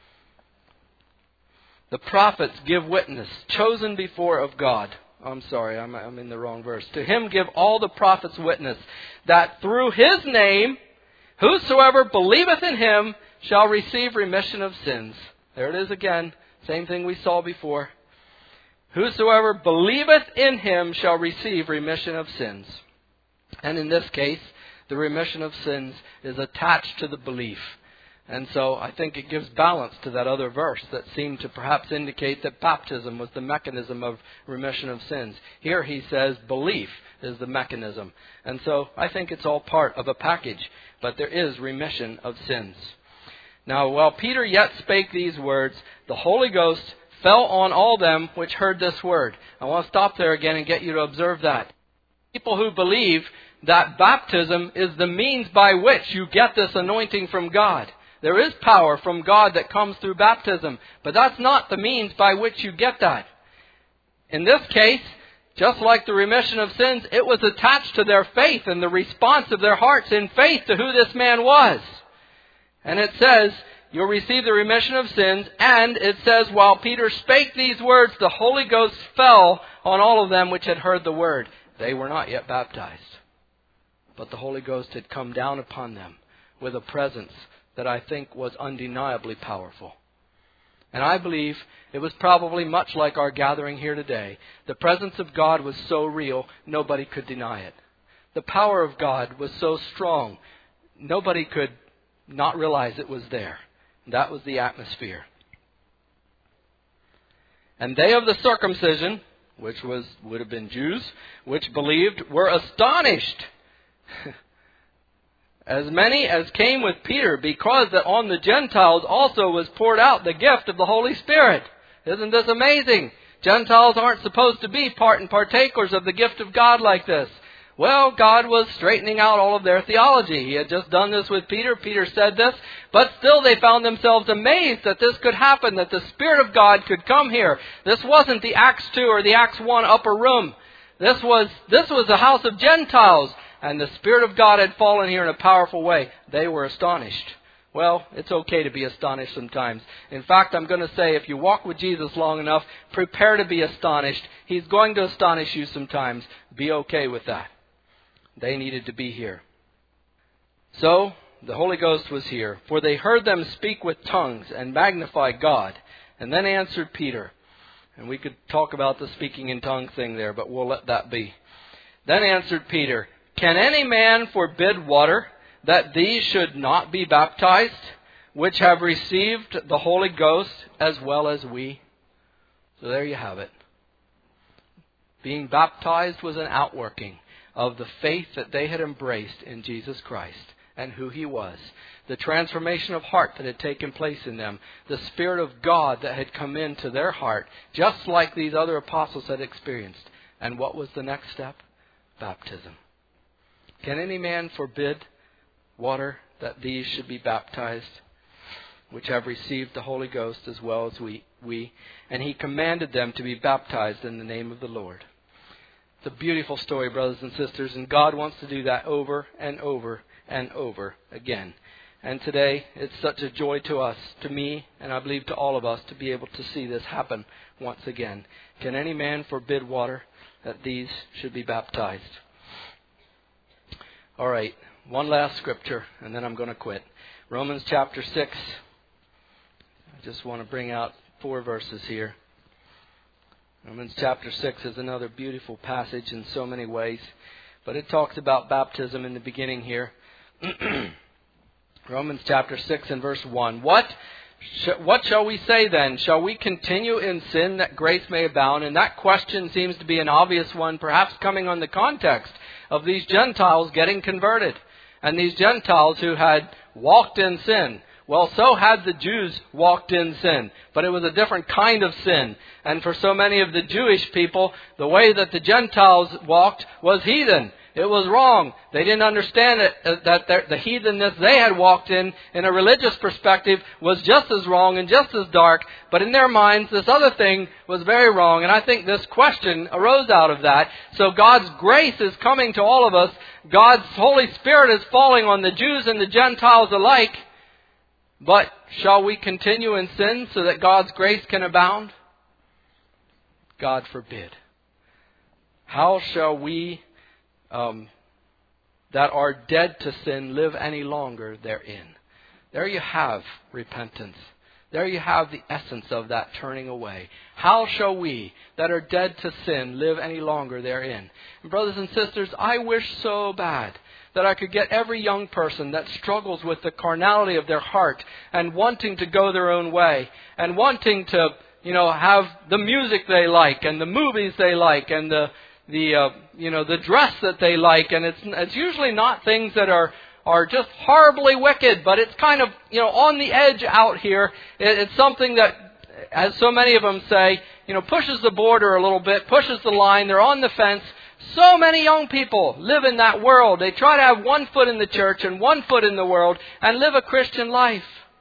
The prophets give witness, chosen before of God. I'm sorry, I'm in the wrong verse. To him give all the prophets witness, that through his name, whosoever believeth in him shall receive remission of sins. There it is again. Same thing we saw before. Whosoever believeth in him shall receive remission of sins. And in this case, the remission of sins is attached to the belief. And so I think it gives balance to that other verse that seemed to perhaps indicate that baptism was the mechanism of remission of sins. Here he says belief is the mechanism. And so I think it's all part of a package, but there is remission of sins. Now, while Peter yet spake these words, the Holy Ghost fell on all them which heard this word. I want to stop there again and get you to observe that. People who believe that baptism is the means by which you get this anointing from God. There is power from God that comes through baptism, but that's not the means by which you get that. In this case, just like the remission of sins, it was attached to their faith and the response of their hearts in faith to who this man was. And it says, you'll receive the remission of sins, and it says, while Peter spake these words, the Holy Ghost fell on all of them which had heard the word. They were not yet baptized, but the Holy Ghost had come down upon them with a presence that I think was undeniably powerful. And I believe it was probably much like our gathering here today. The presence of God was so real, nobody could deny it. The power of God was so strong, nobody could not realize it was there. That was the atmosphere. And they of the circumcision, which would have been Jews, which believed, were astonished. As many as came with Peter, because that on the Gentiles also was poured out the gift of the Holy Spirit. Isn't this amazing? Gentiles aren't supposed to be part and partakers of the gift of God like this. Well, God was straightening out all of their theology. He had just done this with Peter. Peter said this. But still they found themselves amazed that this could happen, that the Spirit of God could come here. This wasn't the Acts 2 or the Acts 1 upper room. This was the house of Gentiles. And the Spirit of God had fallen here in a powerful way. They were astonished. Well, it's okay to be astonished sometimes. In fact, I'm going to say if you walk with Jesus long enough, prepare to be astonished. He's going to astonish you sometimes. Be okay with that. They needed to be here. So, the Holy Ghost was here. For they heard them speak with tongues and magnify God. And then answered Peter. And we could talk about the speaking in tongues thing there, but we'll let that be. Then answered Peter, can any man forbid water that these should not be baptized, which have received the Holy Ghost as well as we? So there you have it. Being baptized was an outworking of the faith that they had embraced in Jesus Christ and who He was. The transformation of heart that had taken place in them. The Spirit of God that had come into their heart, just like these other apostles had experienced. And what was the next step? Baptism. Can any man forbid water that these should be baptized, which have received the Holy Ghost as well as we? And He commanded them to be baptized in the name of the Lord. It's a beautiful story, brothers and sisters, and God wants to do that over and over and over again. And today, it's such a joy to us, to me, and I believe to all of us, to be able to see this happen once again. Can any man forbid water that these should be baptized? All right, one last scripture, and then I'm going to quit. Romans chapter 6. I just want to bring out 4 verses here. Romans chapter 6 is another beautiful passage in so many ways, but it talks about baptism in the beginning here. Romans chapter 6 and verse 1. What shall we say then? Shall we continue in sin that grace may abound? And that question seems to be an obvious one, perhaps coming on the context of these Gentiles getting converted. And these Gentiles who had walked in sin. Well, so had the Jews walked in sin. But it was a different kind of sin. And for so many of the Jewish people, the way that the Gentiles walked was heathen. It was wrong. They didn't understand that the heathenness they had walked in a religious perspective, was just as wrong and just as dark. But in their minds, this other thing was very wrong. And I think this question arose out of that. So God's grace is coming to all of us. God's Holy Spirit is falling on the Jews and the Gentiles alike. But shall we continue in sin so that God's grace can abound? God forbid. How shall we that are dead to sin live any longer therein? There you have repentance. There you have the essence of that turning away. How shall we that are dead to sin live any longer therein? And brothers and sisters, I wish so bad that I could get every young person that struggles with the carnality of their heart and wanting to go their own way and wanting to, have the music they like and the movies they like and the dress that they like. And it's usually not things that are just horribly wicked, but it's kind of, on the edge out here. It's something that, as so many of them say, pushes the border a little bit, pushes the line. They're on the fence. So many young people live in that world. They try to have one foot in the church and one foot in the world and live a Christian life.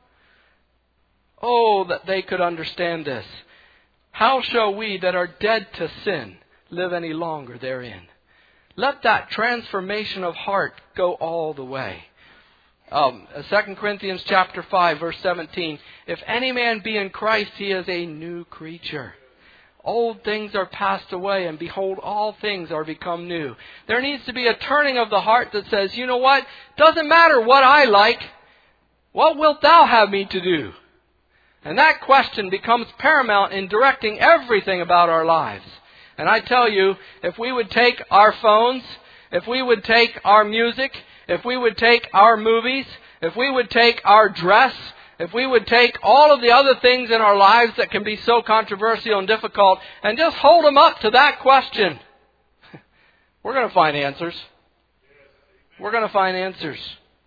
Oh, that they could understand this. How shall we that are dead to sin live any longer therein? Let that transformation of heart go all the way. 2 Corinthians chapter 5, verse 17. If any man be in Christ, he is a new creature. Old things are passed away, and behold, all things are become new. There needs to be a turning of the heart that says, you know what? Doesn't matter what I like. What wilt thou have me to do? And that question becomes paramount in directing everything about our lives. And I tell you, if we would take our phones, if we would take our music, if we would take our movies, if we would take our dress, if we would take all of the other things in our lives that can be so controversial and difficult and just hold them up to that question, we're going to find answers. We're going to find answers.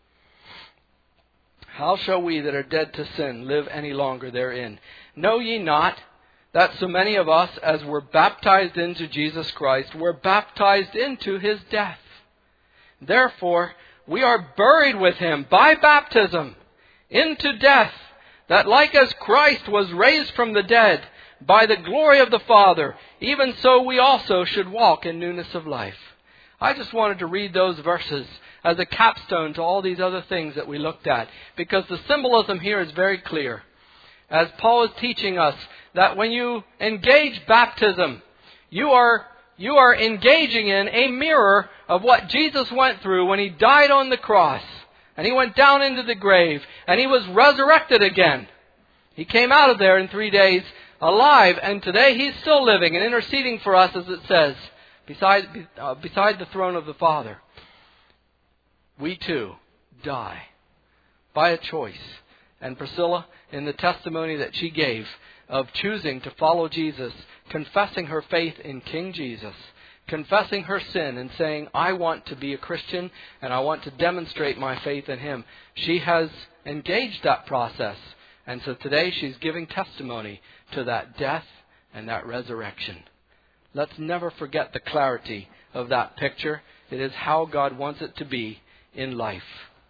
How shall we that are dead to sin live any longer therein? Know ye not that so many of us, as were baptized into Jesus Christ, were baptized into His death? Therefore, we are buried with Him by baptism into death, that like as Christ was raised from the dead by the glory of the Father, even so we also should walk in newness of life. I just wanted to read those verses as a capstone to all these other things that we looked at, because the symbolism here is very clear. As Paul is teaching us that when you engage baptism, you are engaging in a mirror of what Jesus went through when He died on the cross. And He went down into the grave. And He was resurrected again. He came out of there in 3 days alive. And today He's still living and interceding for us, as it says, beside the throne of the Father. We too die by a choice. And Priscilla, in the testimony that she gave of choosing to follow Jesus, confessing her faith in King Jesus, confessing her sin and saying, I want to be a Christian and I want to demonstrate my faith in Him. She has engaged that process. And so today she's giving testimony to that death and that resurrection. Let's never forget the clarity of that picture. It is how God wants it to be in life.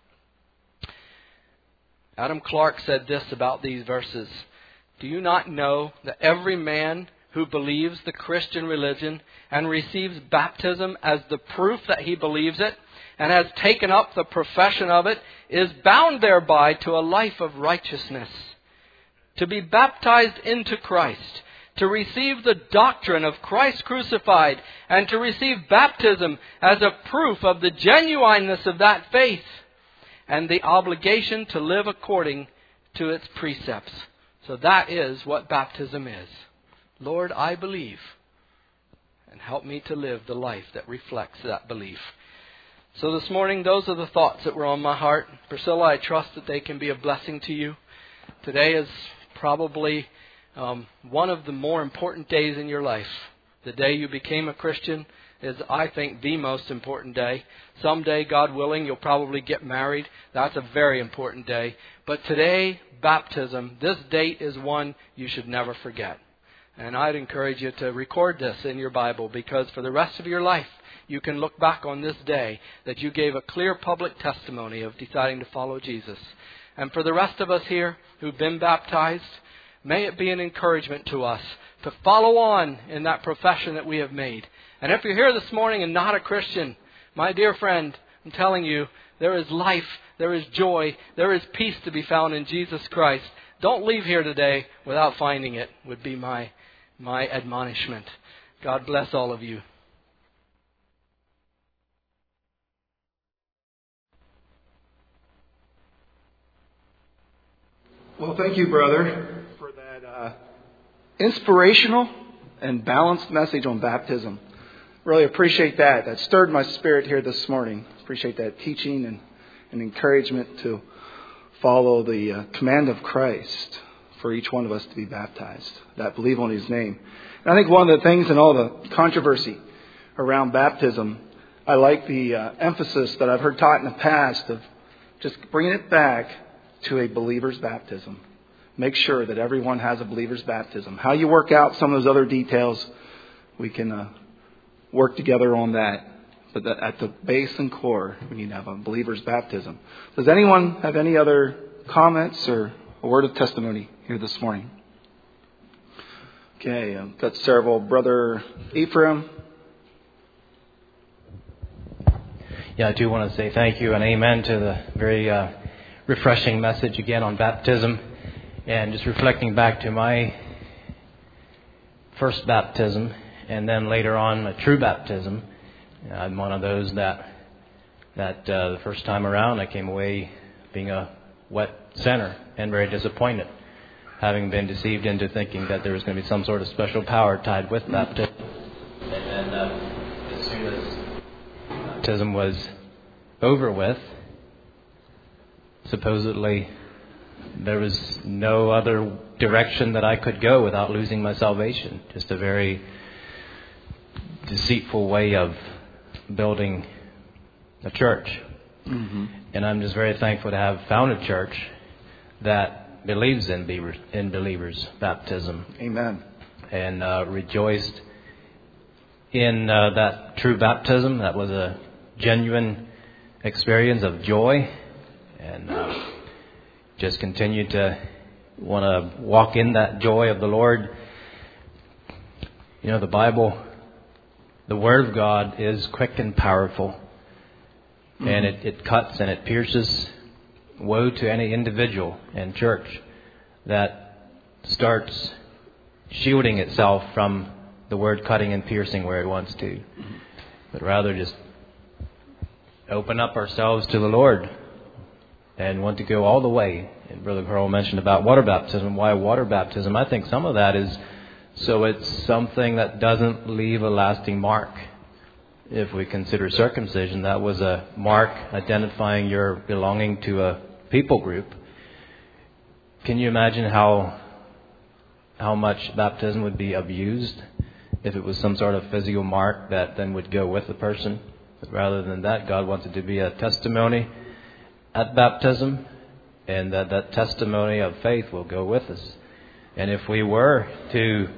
Adam Clarke said this about these verses. Do you not know that every man who believes the Christian religion and receives baptism as the proof that he believes it and has taken up the profession of it is bound thereby to a life of righteousness? To be baptized into Christ, to receive the doctrine of Christ crucified, and to receive baptism as a proof of the genuineness of that faith, and the obligation to live according to its precepts. So that is what baptism is. Lord, I believe, and help me to live the life that reflects that belief. So this morning, those are the thoughts that were on my heart. Priscilla, I trust that they can be a blessing to you. Today is probably one of the more important days in your life. The day you became a Christian is, I think, the most important day. Someday, God willing, you'll probably get married. That's a very important day. But today, baptism, this date is one you should never forget. And I'd encourage you to record this in your Bible, because for the rest of your life, you can look back on this day that you gave a clear public testimony of deciding to follow Jesus. And for the rest of us here who've been baptized, may it be an encouragement to us to follow on in that profession that we have made. And if you're here this morning and not a Christian, my dear friend, I'm telling you, there is life, there is joy, there is peace to be found in Jesus Christ. Don't leave here today without finding it, would be my admonishment. God bless all of you. Well, thank you, brother, for that inspirational and balanced message on baptism. Really appreciate that. That stirred my spirit here this morning. Appreciate that teaching and encouragement to follow the command of Christ for each one of us to be baptized, that believe on His name. And I think one of the things in all the controversy around baptism, I like the emphasis that I've heard taught in the past of just bringing it back to a believer's baptism. Make sure that everyone has a believer's baptism. How you work out some of those other details, we can work together on that. But at the base and core, we need to have a believer's baptism. Does anyone have any other comments or a word of testimony here this morning? Okay, I've got several. Brother Ephraim. Yeah, I do want to say thank you and amen to the very refreshing message again on baptism. And just reflecting back to my first baptism and then later on a true baptism. I'm one of those that the first time around I came away being a wet sinner and very disappointed, having been deceived into thinking that there was going to be some sort of special power tied with baptism. And then as soon as baptism was over with, supposedly there was no other direction that I could go without losing my salvation. Just a very deceitful way of building a church. Mm-hmm. And I'm just very thankful to have found a church that believes in believers' baptism. Amen. And rejoiced in that true baptism. That was a genuine experience of joy. And just continue to want to walk in that joy of the Lord. You know, the Bible, the Word of God is quick and powerful. Mm-hmm. And it cuts and it pierces. Woe to any individual and church that starts shielding itself from the Word cutting and piercing where it wants to. Mm-hmm. But rather just open up ourselves to the Lord and want to go all the way. And Brother Carl mentioned about water baptism. Why water baptism? I think some of that is so it's something that doesn't leave a lasting mark. If we consider circumcision, that was a mark identifying your belonging to a people group. Can you imagine how much baptism would be abused if it was some sort of physical mark that then would go with the person? But rather than that, God wants it to be a testimony at baptism, and that testimony of faith will go with us. And if we were to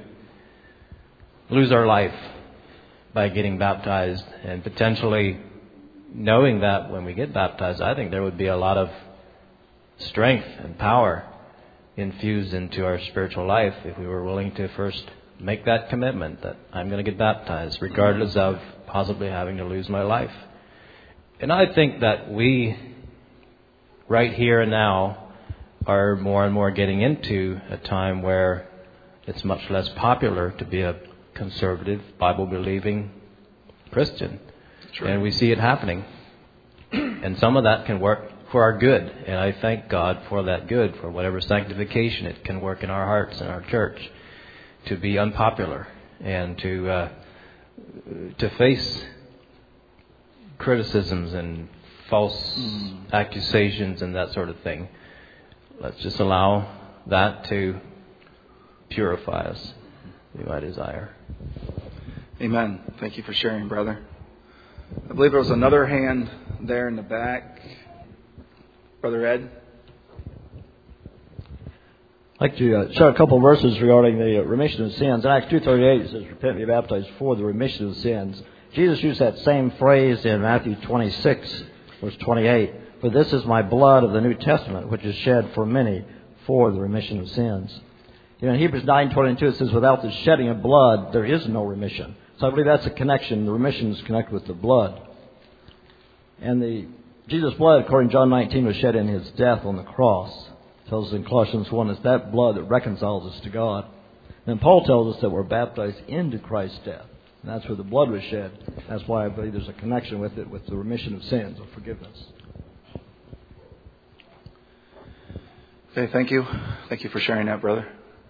lose our life by getting baptized and potentially knowing that when we get baptized, I think there would be a lot of strength and power infused into our spiritual life if we were willing to first make that commitment that I'm going to get baptized regardless of possibly having to lose my life. And I think that we right here and now are more and more getting into a time where it's much less popular to be a conservative, Bible-believing Christian. Right. And we see it happening. And some of that can work for our good. And I thank God for that good, for whatever sanctification it can work in our hearts and our church to be unpopular and to face criticisms and false accusations and that sort of thing. Let's just allow that to purify us, be my desire. Amen. Thank you for sharing, brother. I believe there was another hand there in the back. Brother Ed. I'd like to share a couple of verses regarding the remission of sins. In Acts 2:38 it says, repent and be baptized for the remission of sins. Jesus used that same phrase in Matthew 26, verse 28. For this is my blood of the New Testament, which is shed for many for the remission of sins. You know, in Hebrews 9:22 it says, without the shedding of blood, there is no remission. So I believe that's a connection. The remission is connected with the blood. And Jesus' blood, according to John 19, was shed in His death on the cross. It tells us in Colossians 1, it's that blood that reconciles us to God. And Paul tells us that we're baptized into Christ's death. And that's where the blood was shed. That's why I believe there's a connection with it, with the remission of sins, of forgiveness. Okay, thank you. Thank you for sharing that, brother.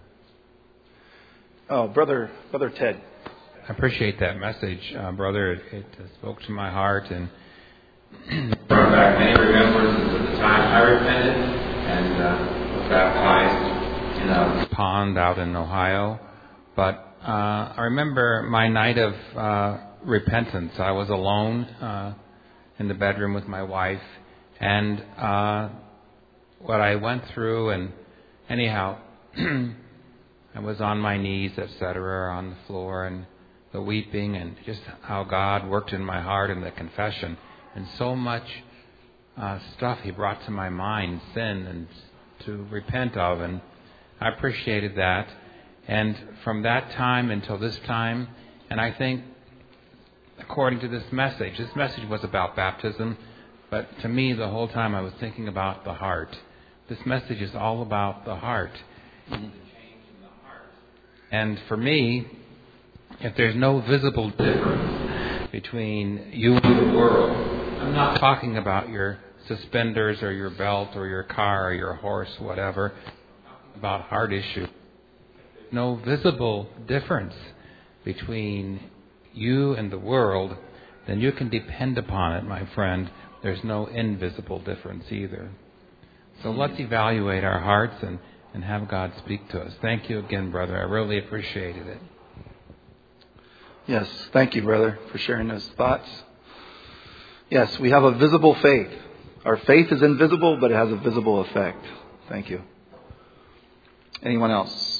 Oh, Brother Ted. I appreciate that message, brother. It spoke to my heart, and brought back many remembrances of the time I repented and was baptized in a pond out in Ohio. But I remember my night of repentance. I was alone in the bedroom with my wife, and what I went through, and anyhow, I was on my knees, etc., on the floor, and the weeping, and just how God worked in my heart in the confession, and so much stuff He brought to my mind, sin, and to repent of, and I appreciated that. And from that time until this time, and I think according to this message was about baptism, but to me the whole time I was thinking about the heart. This message is all about the heart. The change in the heart. And for me, if there's no visible difference between you and the world, I'm not talking about your suspenders or your belt or your car or your horse, whatever, I'm talking about heart issue. No visible difference between you and the world, then you can depend upon it, my friend. There's no invisible difference either. So let's evaluate our hearts and have God speak to us. Thank you again, brother. I really appreciated it. Yes, thank you, brother, for sharing those thoughts. Yes, we have a visible faith. Our faith is invisible, but it has a visible effect. Thank you. Anyone else?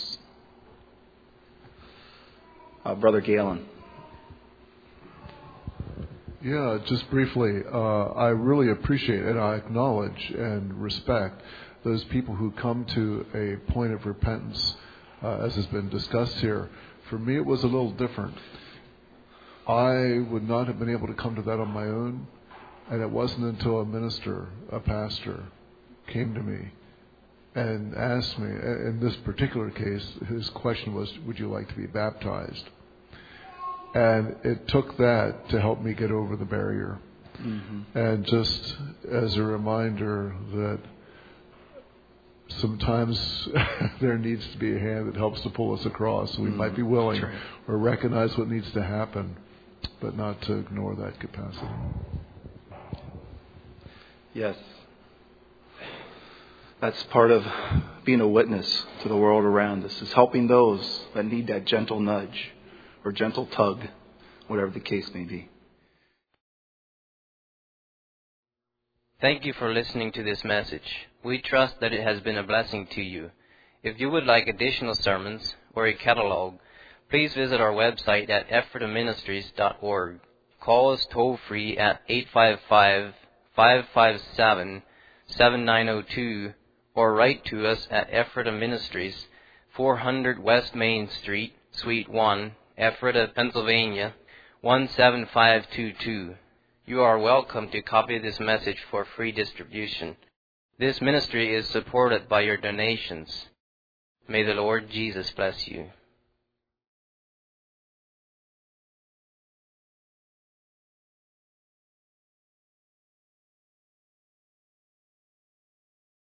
Brother Galen. Yeah, just briefly, I really appreciate and I acknowledge and respect those people who come to a point of repentance, as has been discussed here. For me, it was a little different. I would not have been able to come to that on my own, and it wasn't until a minister, a pastor, came to me and asked me, in this particular case, his question was, would you like to be baptized? And it took that to help me get over the barrier. Mm-hmm. And just as a reminder that sometimes there needs to be a hand that helps to pull us across. We might be willing or recognize what needs to happen, but not to ignore that capacity. Yes. That's part of being a witness to the world around us, is helping those that need that gentle nudge or gentle tug, whatever the case may be. Thank you for listening to this message. We trust that it has been a blessing to you. If you would like additional sermons or a catalog, please visit our website at ephrataministries.org. Call us toll-free at 855-557-7902 or write to us at Ephrata Ministries, 400 West Main Street, Suite 1, Ephrata, Pennsylvania, 17522. You are welcome to copy this message for free distribution. This ministry is supported by your donations. May the Lord Jesus bless you.